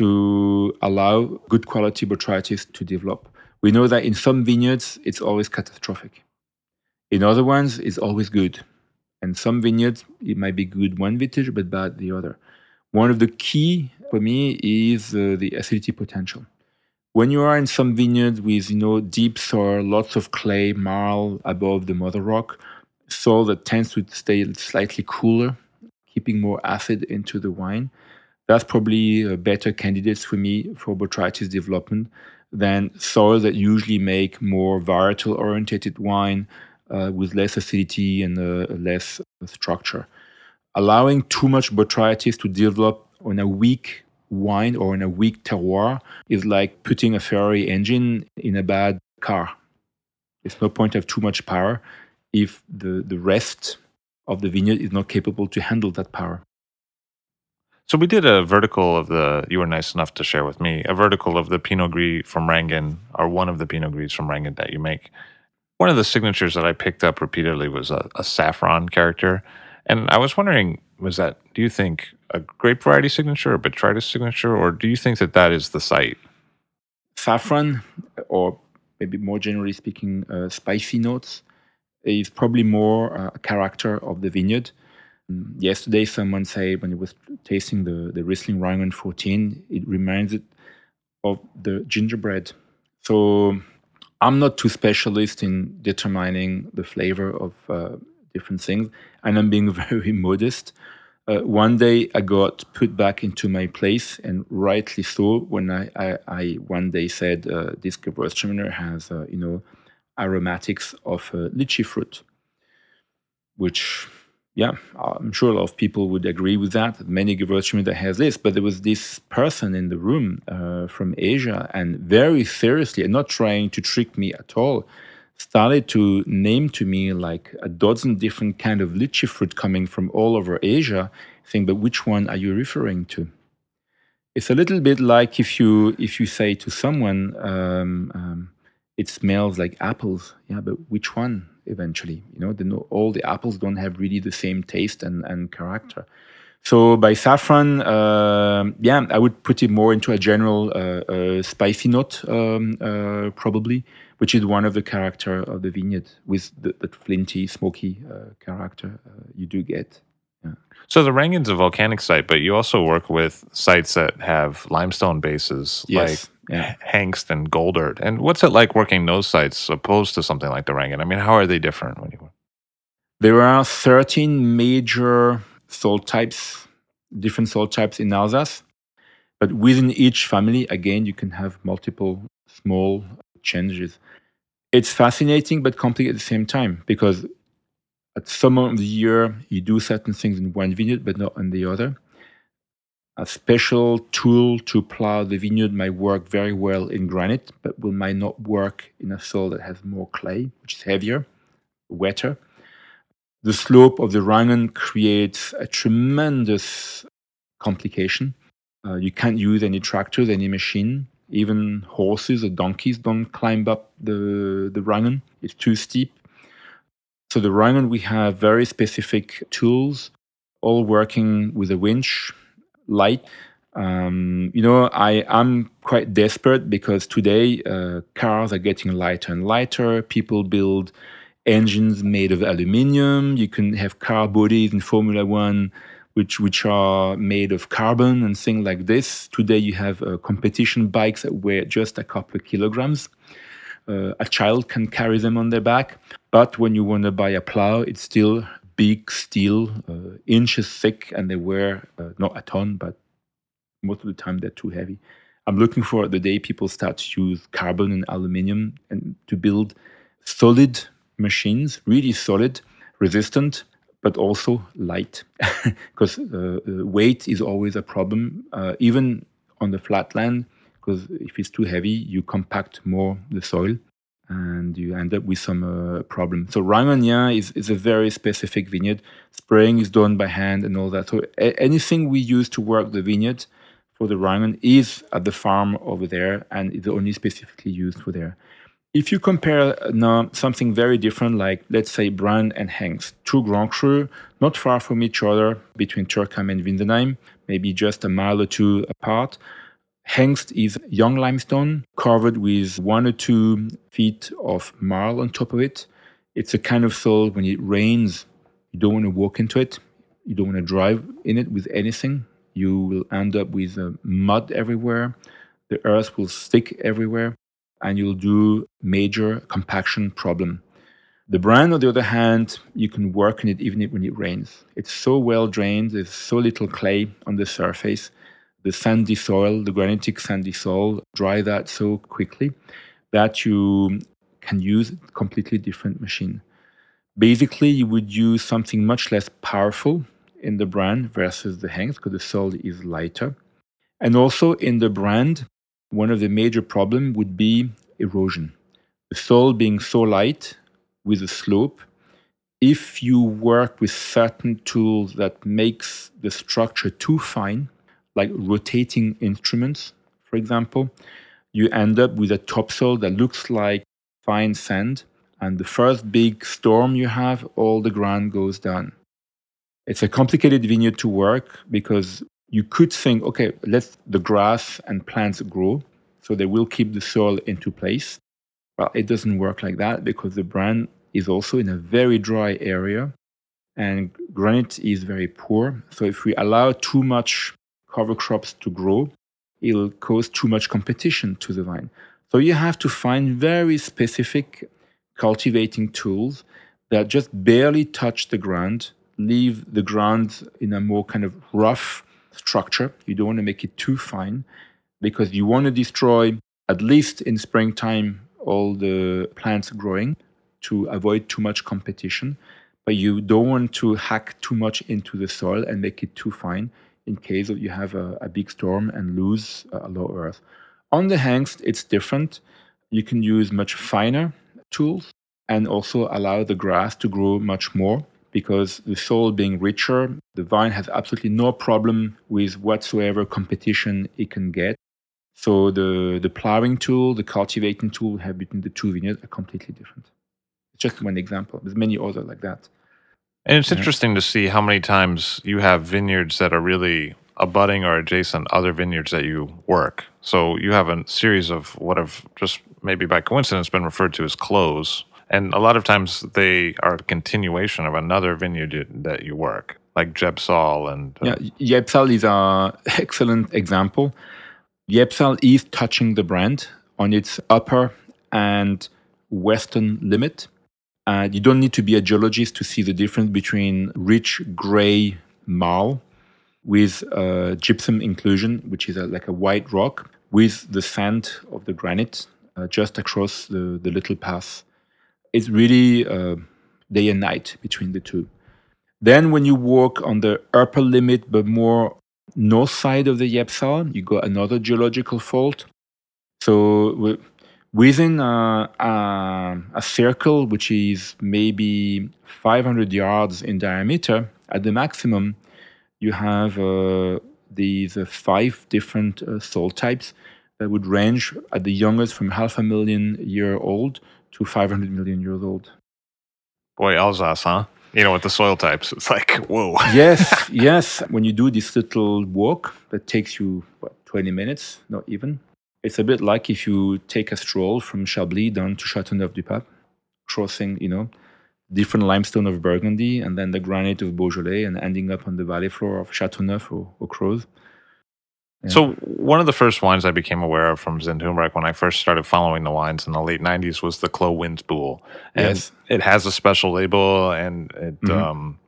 to allow good quality botrytis to develop. We know that in some vineyards, it's always catastrophic. In other ones, it's always good. And some vineyards, it might be good one vintage, but bad the other. One of the key for me is uh, the acidity potential. When you are in some vineyards with, you know, deep soil, lots of clay, marl above the mother rock, soil that tends to stay slightly cooler, keeping more acid into the wine, that's probably a better candidates for me for botrytis development than soil that usually make more varietal-oriented wine, Uh, with less acidity and uh, less structure. Allowing too much botrytis to develop on a weak wine or in a weak terroir is like putting a Ferrari engine in a bad car. There's no point to have too much power if the, the rest of the vineyard is not capable to handle that power. So we did a vertical of the, you were nice enough to share with me, a vertical of the Pinot Gris from Rangen, or one of the Pinot Gris from Rangen that you make. One of the signatures that I picked up repeatedly was a, a saffron character. And I was wondering, was that, do you think, a grape variety signature, a botrytis signature, or do you think that that is the site? Saffron, or maybe more generally speaking, uh, spicy notes, is probably more uh, a character of the vineyard. Um, yesterday, someone said when he was tasting the, the Riesling Rangen fourteen, it reminds it of the gingerbread. So I'm not too specialist in determining the flavor of uh, different things, and I'm being very modest. Uh, one day I got put back into my place, and rightly so, when I, I, I one day said uh, this Gewürztraminer has, uh, you know, aromatics of uh, lychee fruit, which, yeah, I'm sure a lot of people would agree with that. Many Gewürztraminer has this, but there was this person in the room uh, from Asia, and very seriously, and not trying to trick me at all, started to name to me like a dozen different kind of lychee fruit coming from all over Asia, saying, but which one are you referring to? It's a little bit like if you if you say to someone, um, um, it smells like apples. Yeah, but which one? Eventually, you know, the, all the apples don't have really the same taste and, and character. So by saffron, uh, yeah, I would put it more into a general uh, uh, spicy note, um, uh, probably, which is one of the character of the vineyard with the, the flinty, smoky uh, character uh, you do get. Yeah. So the Rangen's a volcanic site, but you also work with sites that have limestone bases, yes. like Yeah. Hengst and Goldert. And what's it like working those sites opposed to something like the Rangen? I mean, how are they different when you work? There are thirteen major salt types, different salt types in Alsace. But within each family, again, you can have multiple small changes. It's fascinating but complicated at the same time, because at some moment of the year, you do certain things in one vineyard, but not in the other. A special tool to plow the vineyard might work very well in granite, but will might not work in a soil that has more clay, which is heavier, wetter. The slope of the Rangen creates a tremendous complication. Uh, you can't use any tractors, any machine. Even horses or donkeys don't climb up the, the Rangen. It's too steep. So the Rangen, we have very specific tools, all working with a winch, light, Um, you know, I am quite desperate because today uh, cars are getting lighter and lighter. People build engines made of aluminium. You can have car bodies in Formula One which which are made of carbon and things like this. Today you have uh, competition bikes that weigh just a couple of kilograms. Uh, a child can carry them on their back. But when you want to buy a plow, it's still big steel, uh, inches thick, and they weigh uh, not a ton, but most of the time they're too heavy. I'm looking for the day people start to use carbon and aluminium and to build solid machines, really solid, resistant, but also light, because uh, weight is always a problem, uh, even on the flat land, because if it's too heavy, you compact more the soil and you end up with some uh, problem. So Rangonian is, is a very specific vineyard. Spraying is done by hand and all that. So a- anything we use to work the vineyard for the Rangon is at the farm over there and is only specifically used for there. If you compare now something very different, like let's say Brand and Hengst, two Grand Cru, not far from each other between Turckheim and Windenheim, maybe just a mile or two apart. Hengst is young limestone covered with one or two feet of marl on top of it. It's a kind of soil when it rains, you don't want to walk into it. You don't want to drive in it with anything. You will end up with uh, mud everywhere. The earth will stick everywhere. And you'll do major compaction problem. The Brand, on the other hand, you can work in it even when it rains. It's so well drained, there's so little clay on the surface. The sandy soil, the granitic sandy soil, dry that so quickly that you can use a completely different machine. Basically, you would use something much less powerful in the Brand versus the Hengst because the soil is lighter. And also in the Brand, one of the major problems would be erosion. The soil being so light with a slope, if you work with certain tools that makes the structure too fine, like rotating instruments, for example, you end up with a topsoil that looks like fine sand. And the first big storm you have, all the ground goes down. It's a complicated vineyard to work because you could think, okay, let the grass and plants grow, so they will keep the soil into place. Well, it doesn't work like that because the Brand is also in a very dry area and granite is very poor. So if we allow too much cover crops to grow, it'll cause too much competition to the vine. So you have to find very specific cultivating tools that just barely touch the ground, leave the ground in a more kind of rough structure. You don't want to make it too fine because you want to destroy, at least in springtime, all the plants growing to avoid too much competition. But you don't want to hack too much into the soil and make it too fine in case you have a, a big storm and lose a lot of earth. On the Hengst, it's different. You can use much finer tools and also allow the grass to grow much more, because the soil being richer, the vine has absolutely no problem with whatsoever competition it can get. So the, the plowing tool, the cultivating tool have between the two vineyards are completely different. It's just one example. There's many others like that. And it's Yeah. interesting to see how many times you have vineyards that are really abutting or adjacent other vineyards that you work. So you have a series of what have just maybe by coincidence been referred to as clos. And a lot of times they are a continuation of another vineyard that you work, like Jebsal and... Uh, Yeah, Jebsal is an excellent example. Jebsal is touching the Brand on its upper and western limit. And you don't need to be a geologist to see the difference between rich gray marl with uh, gypsum inclusion, which is a, like a white rock, with the sand of the granite uh, just across the, the little path. It's really uh, day and night between the two. Then when you walk on the upper limit, but more north side of the Jebsal, you got another geological fault. So within a, a, a circle, which is maybe five hundred yards in diameter, at the maximum, you have uh, these uh, five different uh, soil types that would range at the youngest from half a million year old to five hundred million years old. Boy, Alsace, huh? You know, with the soil types, it's like, whoa. Yes, yes. When you do this little walk that takes you, what, twenty minutes, not even. It's a bit like if you take a stroll from Chablis down to Châteauneuf-du-Pape, crossing, you know, different limestone of Burgundy and then the granite of Beaujolais and ending up on the valley floor of Châteauneuf or, or Creuse. Yeah. So one of the first wines I became aware of from Zintunberg when I first started following the wines in the late nineties was the Clos Winsboul. And Yes. it has a special label and it Mhm. um,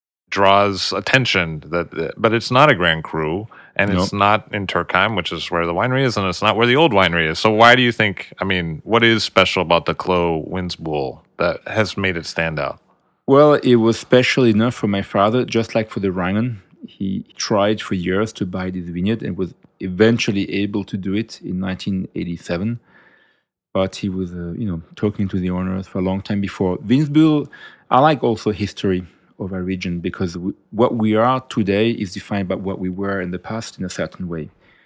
draws attention, that, but it's not a Grand Cru and it's No. not in Turkheim, which is where the winery is, and it's not where the old winery is. So why do you think, I mean, what is special about the Clos Winsboul that has made it stand out? Well, it was special enough for my father, just like for the Rangen. He tried for years to buy this vineyard and was eventually able to do it in nineteen eighty-seven. But he was, uh, you know, talking to the owners for a long time before. Winsboul, I like also history of our region because we, what we are today is defined by what we were in the past in a certain way.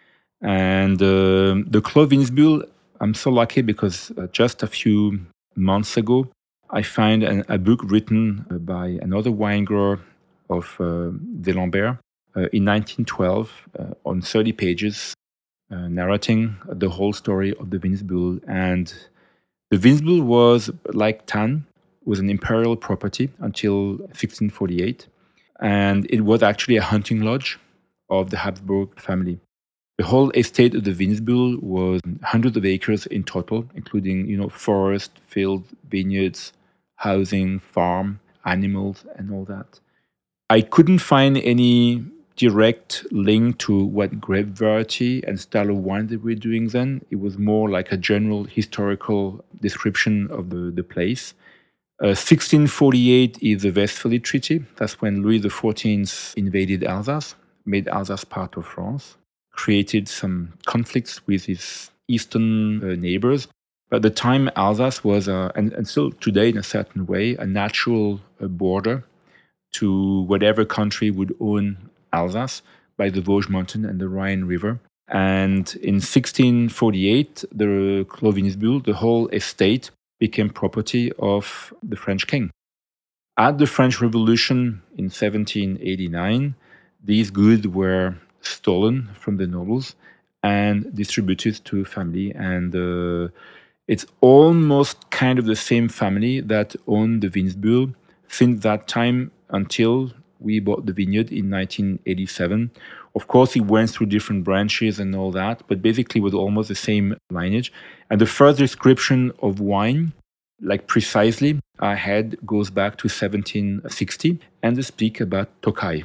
And um the Clos Winsboul, I'm so lucky because uh, just a few months ago, I found an, a book written uh, by another wine grower of uh, D'Alembert uh, in nineteen twelve uh, on thirty pages, uh, narrating the whole story of the Winsboul. And the Winsboul was, like Thann, was an imperial property until sixteen forty-eight. And it was actually a hunting lodge of the Habsburg family. The whole estate of the Winsboul was hundreds of acres in total, including, you know, forest, field, vineyards, housing, farm, animals, and all that. I couldn't find any direct link to what grape variety and style of wine they were doing then. It was more like a general historical description of the, the place. Uh, sixteen forty-eight is the Westphalia Treaty. That's when Louis the fourteenth invaded Alsace, made Alsace part of France, created some conflicts with his eastern uh, neighbors. But at the time, Alsace was, uh, and, and still today in a certain way, a natural uh, border to whatever country would own Alsace by the Vosges Mountain and the Rhine River. And in sixteen forty-eight, the Clos Winsboul, the whole estate, became property of the French king. At the French Revolution in seventeen eighty-nine, these goods were stolen from the nobles and distributed to family. And uh, it's almost kind of the same family that owned the Winsboul since that time until we bought the vineyard in nineteen eighty-seven. Of course, it went through different branches and all that, but basically it was almost the same lineage. And the first description of wine, like precisely, I had goes back to seventeen sixty, and they speak about Tokai.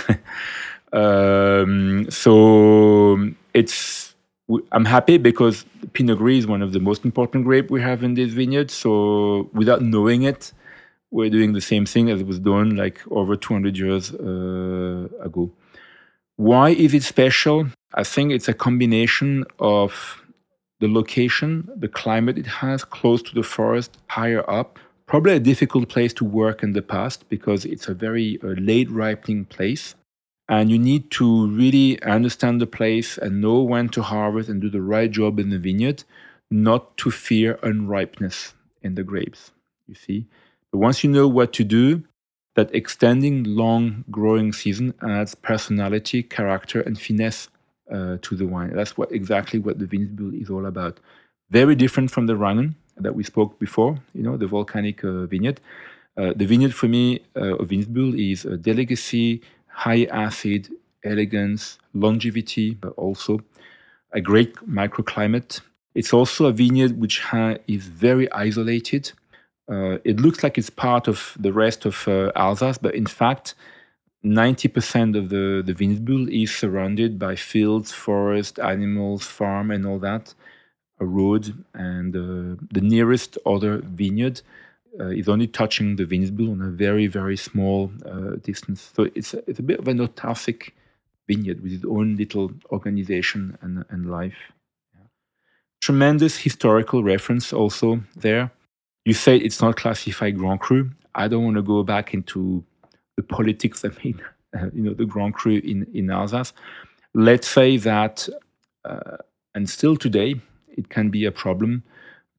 um, so it's I'm happy because Pinot Gris is one of the most important grape we have in this vineyard. So without knowing it, we're doing the same thing as it was done like over two hundred years uh, ago. Why is it special? I think it's a combination of the location, the climate it has, close to the forest, higher up. Probably a difficult place to work in the past because it's a very uh, late ripening place. And you need to really understand the place and know when to harvest and do the right job in the vineyard, not to fear unripeness in the grapes, you see. But once you know what to do, that extending long growing season adds personality, character, and finesse uh, to the wine. That's what exactly what the Winsboul is all about. Very different from the Rangen that we spoke before, you know, the volcanic uh, vineyard. Uh, the vineyard for me uh, of Winsboul is a delicacy, high acid, elegance, longevity, but also a great microclimate. It's also a vineyard which ha- is very isolated. Uh, it looks like it's part of the rest of uh, Alsace, but in fact, ninety percent of the, the Winsboul is surrounded by fields, forest, animals, farm, and all that, a road, and uh, the nearest other vineyard uh, is only touching the Winsboul on a very, very small uh, distance. So it's a, it's a bit of an autarkic vineyard with its own little organization and, and life. Yeah. Tremendous historical reference also there. You say it's not classified Grand Cru. I don't want to go back into the politics that made uh, you know, the Grand Cru in, in Alsace. Let's say that, uh, and still today, it can be a problem.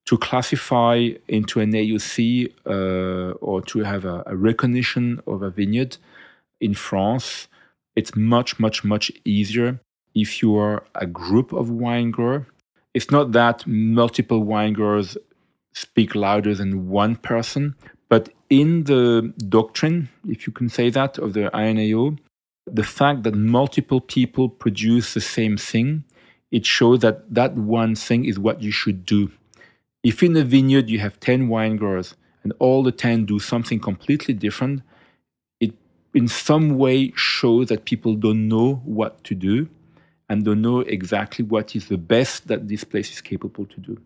to classify into an A O C uh, or to have a, a recognition of a vineyard in France, it's much, much, much easier if you are a group of wine growers. It's not that multiple wine growers speak louder than one person, but in the doctrine, if you can say that, of the I N A O, the fact that multiple people produce the same thing, it shows that that one thing is what you should do. If in a vineyard you have ten wine growers and all the ten do something completely different, it in some way shows that people don't know what to do and don't know exactly what is the best that this place is capable to do.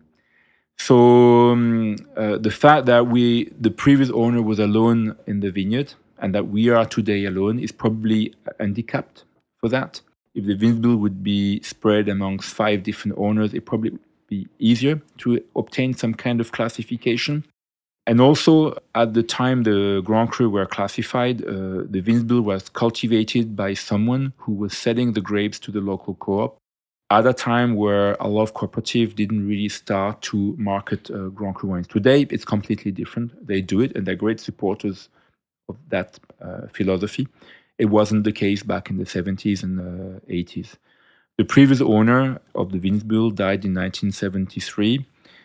So um, uh, the fact that we, the previous owner was alone in the vineyard and that we are today alone is probably handicapped for that. If the vineyard would be spread amongst five different owners, it probably would be easier to obtain some kind of classification. And also, at the time the Grand Cru were classified, uh, the vineyard was cultivated by someone who was selling the grapes to the local co-op at a time where a lot of cooperatives didn't really start to market uh, Grand Cru wines. Today, it's completely different. They do it, and they're great supporters of that uh, philosophy. It wasn't the case back in the seventies and uh, eighties. The previous owner of the vineyard died in nineteen seventy-three,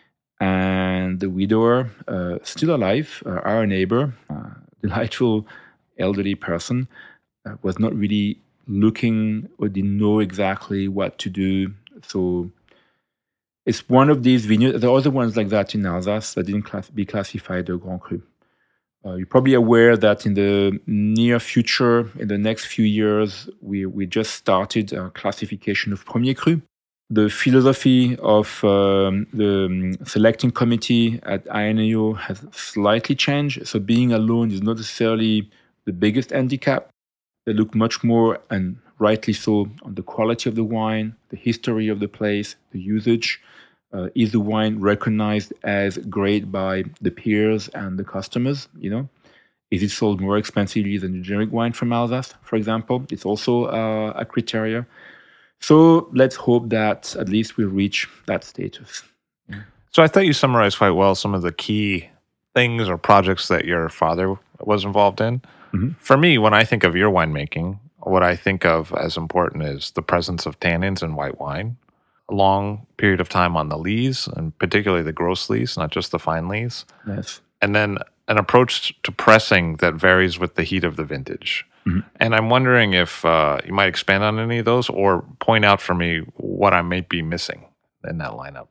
and the widower, uh, still alive, uh, our neighbor, uh, delightful elderly person, uh, was not really looking or didn't know exactly what to do. So it's one of these vineyards. There are other ones like that in Alsace that didn't class- be classified as Grand Cru. Uh, you're probably aware that in the near future, in the next few years, we, we just started a classification of Premier Cru. The philosophy of um, the um, selecting committee at I N A O has slightly changed. So being alone is not necessarily the biggest handicap. They look much more, and rightly so, on the quality of the wine, the history of the place, the usage. Uh, is the wine recognized as great by the peers and the customers? You know, is it sold more expensively than the generic wine from Alsace, for example? It's also uh, a criteria. So let's hope that at least we reach that status. Yeah. So I thought you summarized quite well some of the key things or projects that your father was involved in. Mm-hmm. For me, when I think of your winemaking, what I think of as important is the presence of tannins in white wine, a long period of time on the lees, and particularly the gross lees, not just the fine lees. Yes. And then an approach to pressing that varies with the heat of the vintage. Mm-hmm. And I'm wondering if uh, you might expand on any of those or point out for me what I might be missing in that lineup.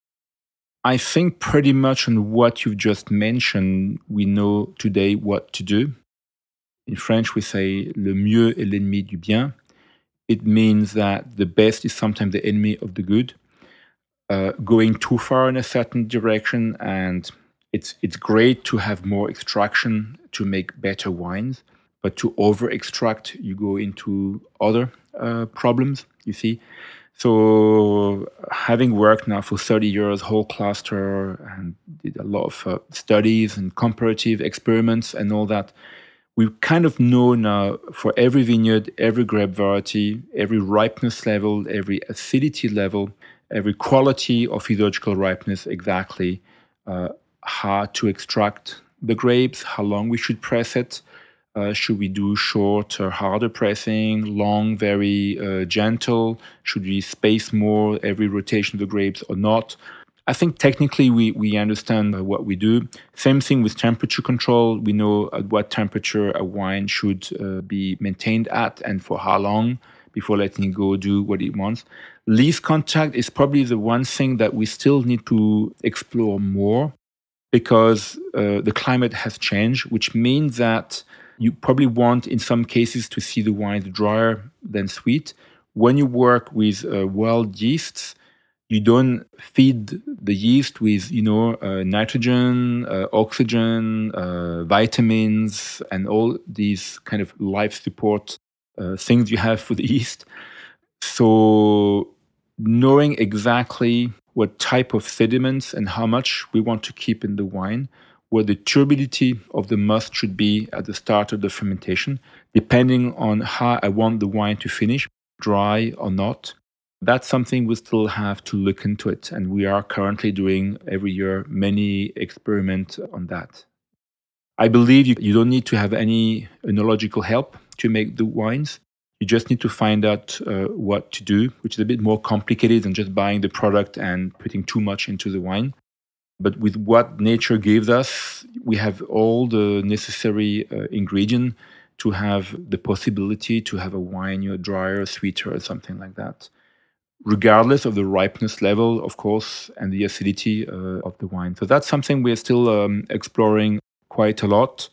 I think pretty much on what you've just mentioned, we know today what to do. In French, we say le mieux est l'ennemi du bien. It means that the best is sometimes the enemy of the good. Uh, going too far in a certain direction, and it's it's great to have more extraction to make better wines, but to over-extract, you go into other uh, problems, you see. So having worked now for thirty years, whole cluster, and did a lot of uh, studies and comparative experiments and all that, we kind of know now for every vineyard, every grape variety, every ripeness level, every acidity level, every quality of physiological ripeness, exactly uh, how to extract the grapes, how long we should press it. Uh, should we do short or harder pressing, long, very uh, gentle? Should we space more every rotation of the grapes or not? I think technically we, we understand uh, what we do. Same thing with temperature control. We know at what temperature a wine should uh, be maintained at and for how long before letting it go do what it wants. Lees contact is probably the one thing that we still need to explore more because uh, the climate has changed, which means that you probably want in some cases to see the wines drier than sweet. When you work with uh, wild yeasts, you don't feed the yeast with, you know, uh, nitrogen, uh, oxygen, uh, vitamins, and all these kind of life support uh, things you have for the yeast. So knowing exactly what type of sediments and how much we want to keep in the wine, where the turbidity of the must should be at the start of the fermentation, depending on how I want the wine to finish, dry or not. That's something we still have to look into it. And we are currently doing every year many experiments on that. I believe you, you don't need to have any enological help to make the wines. You just need to find out uh, what to do, which is a bit more complicated than just buying the product and putting too much into the wine. But with what nature gives us, we have all the necessary uh, ingredients to have the possibility to have a wine, you know, drier, sweeter, or something like that, regardless of the ripeness level, of course, and the acidity uh, of the wine. So that's something we're still um, exploring quite a lot.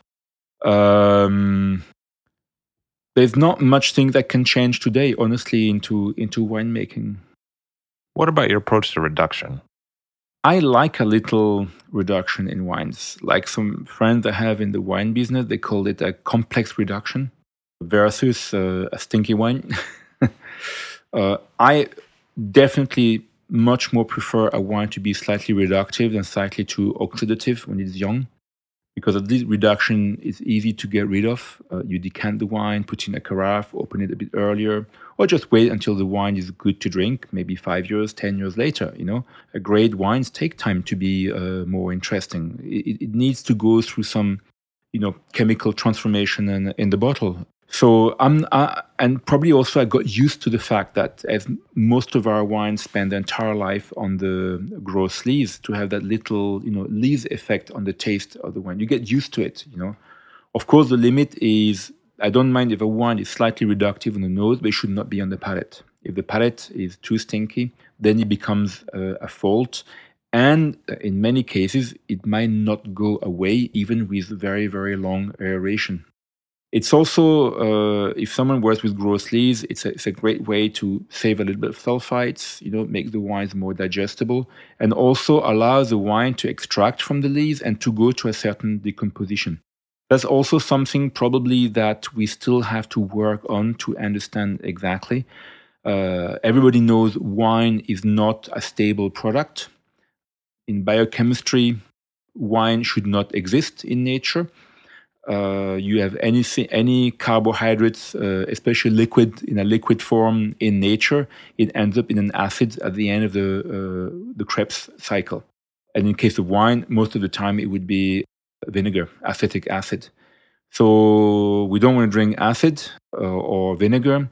Um, there's not much thing that can change today, honestly, into into winemaking. What about your approach to reduction? I like a little reduction in wines. Like some friends I have in the wine business, they call it a complex reduction versus uh, a stinky wine. uh, I definitely much more prefer a wine to be slightly reductive than slightly too oxidative when it's young, because at least reduction is easy to get rid of. Uh, you decant the wine, put in a carafe, open it a bit earlier, or just wait until the wine is good to drink, maybe five years, ten years later. You know, uh, great wines take time to be uh, more interesting. It, it needs to go through some, you know, chemical transformation in, in the bottle. So I'm, uh, and probably also I got used to the fact that as most of our wines spend their entire life on the gross lees, to have that little, you know, lees effect on the taste of the wine. You get used to it, you know. Of course, the limit is, I don't mind if a wine is slightly reductive on the nose, but it should not be on the palate. If the palate is too stinky, then it becomes uh, a fault. And in many cases, it might not go away even with very, very long aeration. It's also, uh, if someone works with gross lees, it's a, it's a great way to save a little bit of sulfites, you know, make the wines more digestible, and also allow the wine to extract from the lees and to go to a certain decomposition. That's also something probably that we still have to work on to understand exactly. Uh, everybody knows wine is not a stable product. In biochemistry, wine should not exist in nature. Uh, you have anything, any carbohydrates, uh, especially liquid, in a liquid form in nature, it ends up in an acid at the end of the uh, the Krebs cycle. And in case of wine, most of the time it would be vinegar, acetic acid. So we don't want to drink acid uh, or vinegar.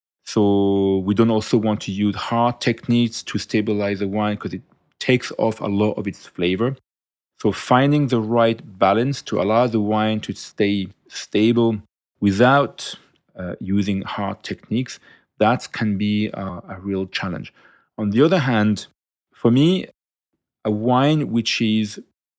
So we don't also want to use hard techniques to stabilize the wine because it takes off a lot of its flavor. So finding the right balance to allow the wine to stay stable without uh, using hard techniques, that can be a, a real challenge. On the other hand, for me, a wine which is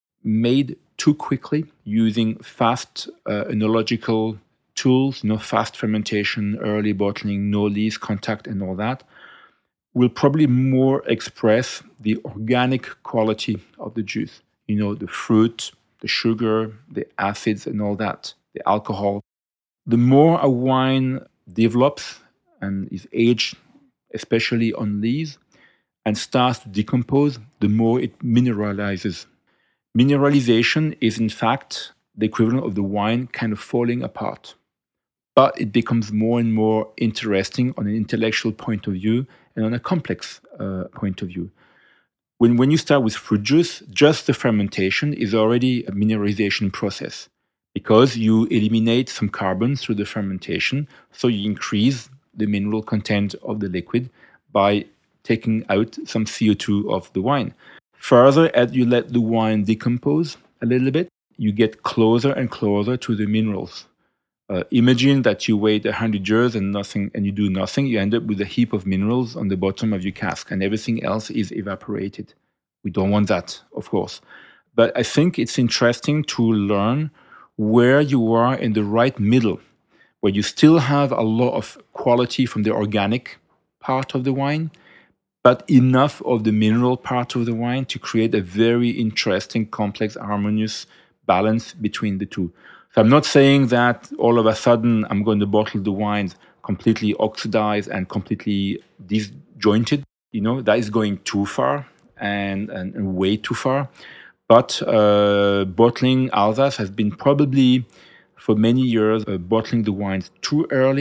made too quickly using fast uh, enological tools, you know, fast fermentation, early bottling, no lees contact and all that, will probably more express the organic quality of the juice. You know, the fruit, the sugar, the acids and all that, the alcohol. The more a wine develops and is aged, especially on lees, and starts to decompose, the more it mineralizes. Mineralization is in fact the equivalent of the wine kind of falling apart. But it becomes more and more interesting on an intellectual point of view and on a complex uh, point of view. When, when you start with fruit juice, just the fermentation is already a mineralization process because you eliminate some carbon through the fermentation, so you increase the mineral content of the liquid by taking out some C O two of the wine. Further, as you let the wine decompose a little bit, you get closer and closer to the minerals. Uh, imagine that you wait one hundred years and nothing, and you do nothing. You end up with a heap of minerals on the bottom of your cask, and everything else is evaporated. We don't want that, of course. But I think it's interesting to learn where you are in the right middle, where you still have a lot of quality from the organic part of the wine, but enough of the mineral part of the wine to create a very interesting, complex, harmonious balance between the two. So I'm not saying that all of a sudden I'm going to bottle the wines completely oxidized and completely disjointed. You know, that is going too far and, and, and way too far. But uh, bottling Alsace has been probably, for many years, uh, bottling the wines too early,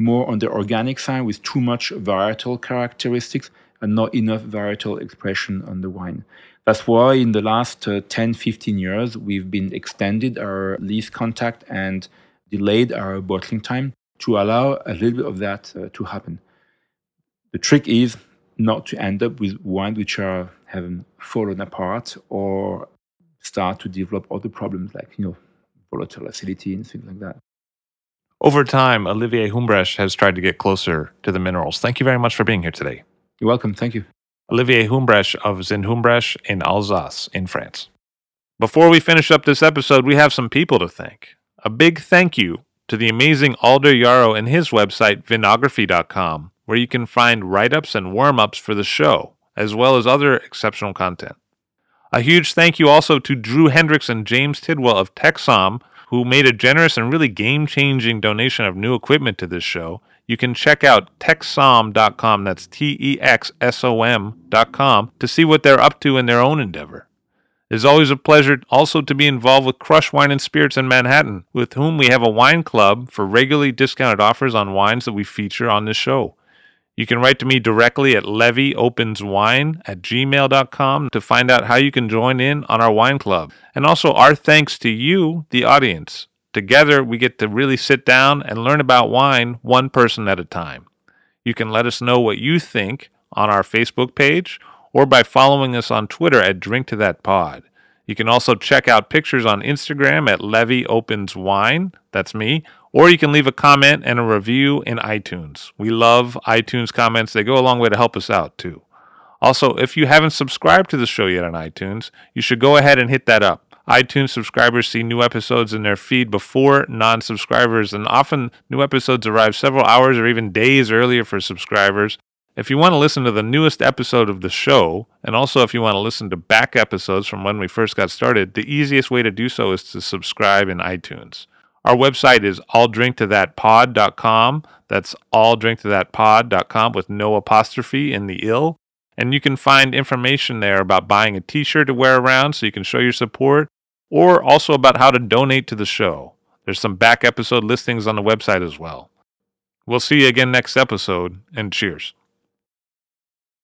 more on the organic side with too much varietal characteristics and not enough varietal expression on the wine. That's why in the last uh, ten, fifteen years, we've been extended our lease contact and delayed our bottling time to allow a little bit of that uh, to happen. The trick is not to end up with wines which are having fallen apart or start to develop other problems like, you know, volatile acidity and things like that. Over time, Olivier Humbrecht has tried to get closer to the minerals. Thank you very much for being here today. You're welcome. Thank you. Olivier Humbrecht of Zin Humbrecht in Alsace in France. Before we finish up this episode, we have some people to thank. A big thank you to the amazing Alder Yarrow and his website, vinography dot com, where you can find write-ups and warm-ups for the show, as well as other exceptional content. A huge thank you also to Drew Hendricks and James Tidwell of Texsom, who made a generous and really game-changing donation of new equipment to this show. You can check out texsom dot com, that's T E X S O M dot com, to see what they're up to in their own endeavor. It is always a pleasure also to be involved with Crush Wine and Spirits in Manhattan, with whom we have a wine club for regularly discounted offers on wines that we feature on this show. You can write to me directly at levyopenswine at gmail dot com to find out how you can join in on our wine club. And also our thanks to you, the audience. Together, we get to really sit down and learn about wine one person at a time. You can let us know what you think on our Facebook page or by following us on Twitter at Drink to That Pod. You can also check out pictures on Instagram at levyopenswine, that's me, or you can leave a comment and a review in iTunes. We love iTunes comments. They go a long way to help us out, too. Also, if you haven't subscribed to the show yet on iTunes, you should go ahead and hit that up. iTunes subscribers see new episodes in their feed before non-subscribers, and often new episodes arrive several hours or even days earlier for subscribers. If you want to listen to the newest episode of the show, and also if you want to listen to back episodes from when we first got started, the easiest way to do so is to subscribe in iTunes. Our website is all drink to that pod dot com. That's all drink to that pod dot com with no apostrophe in the ill. And you can find information there about buying a t-shirt to wear around so you can show your support, or also about how to donate to the show. There's some back episode listings on the website as well. We'll see you again next episode, and cheers.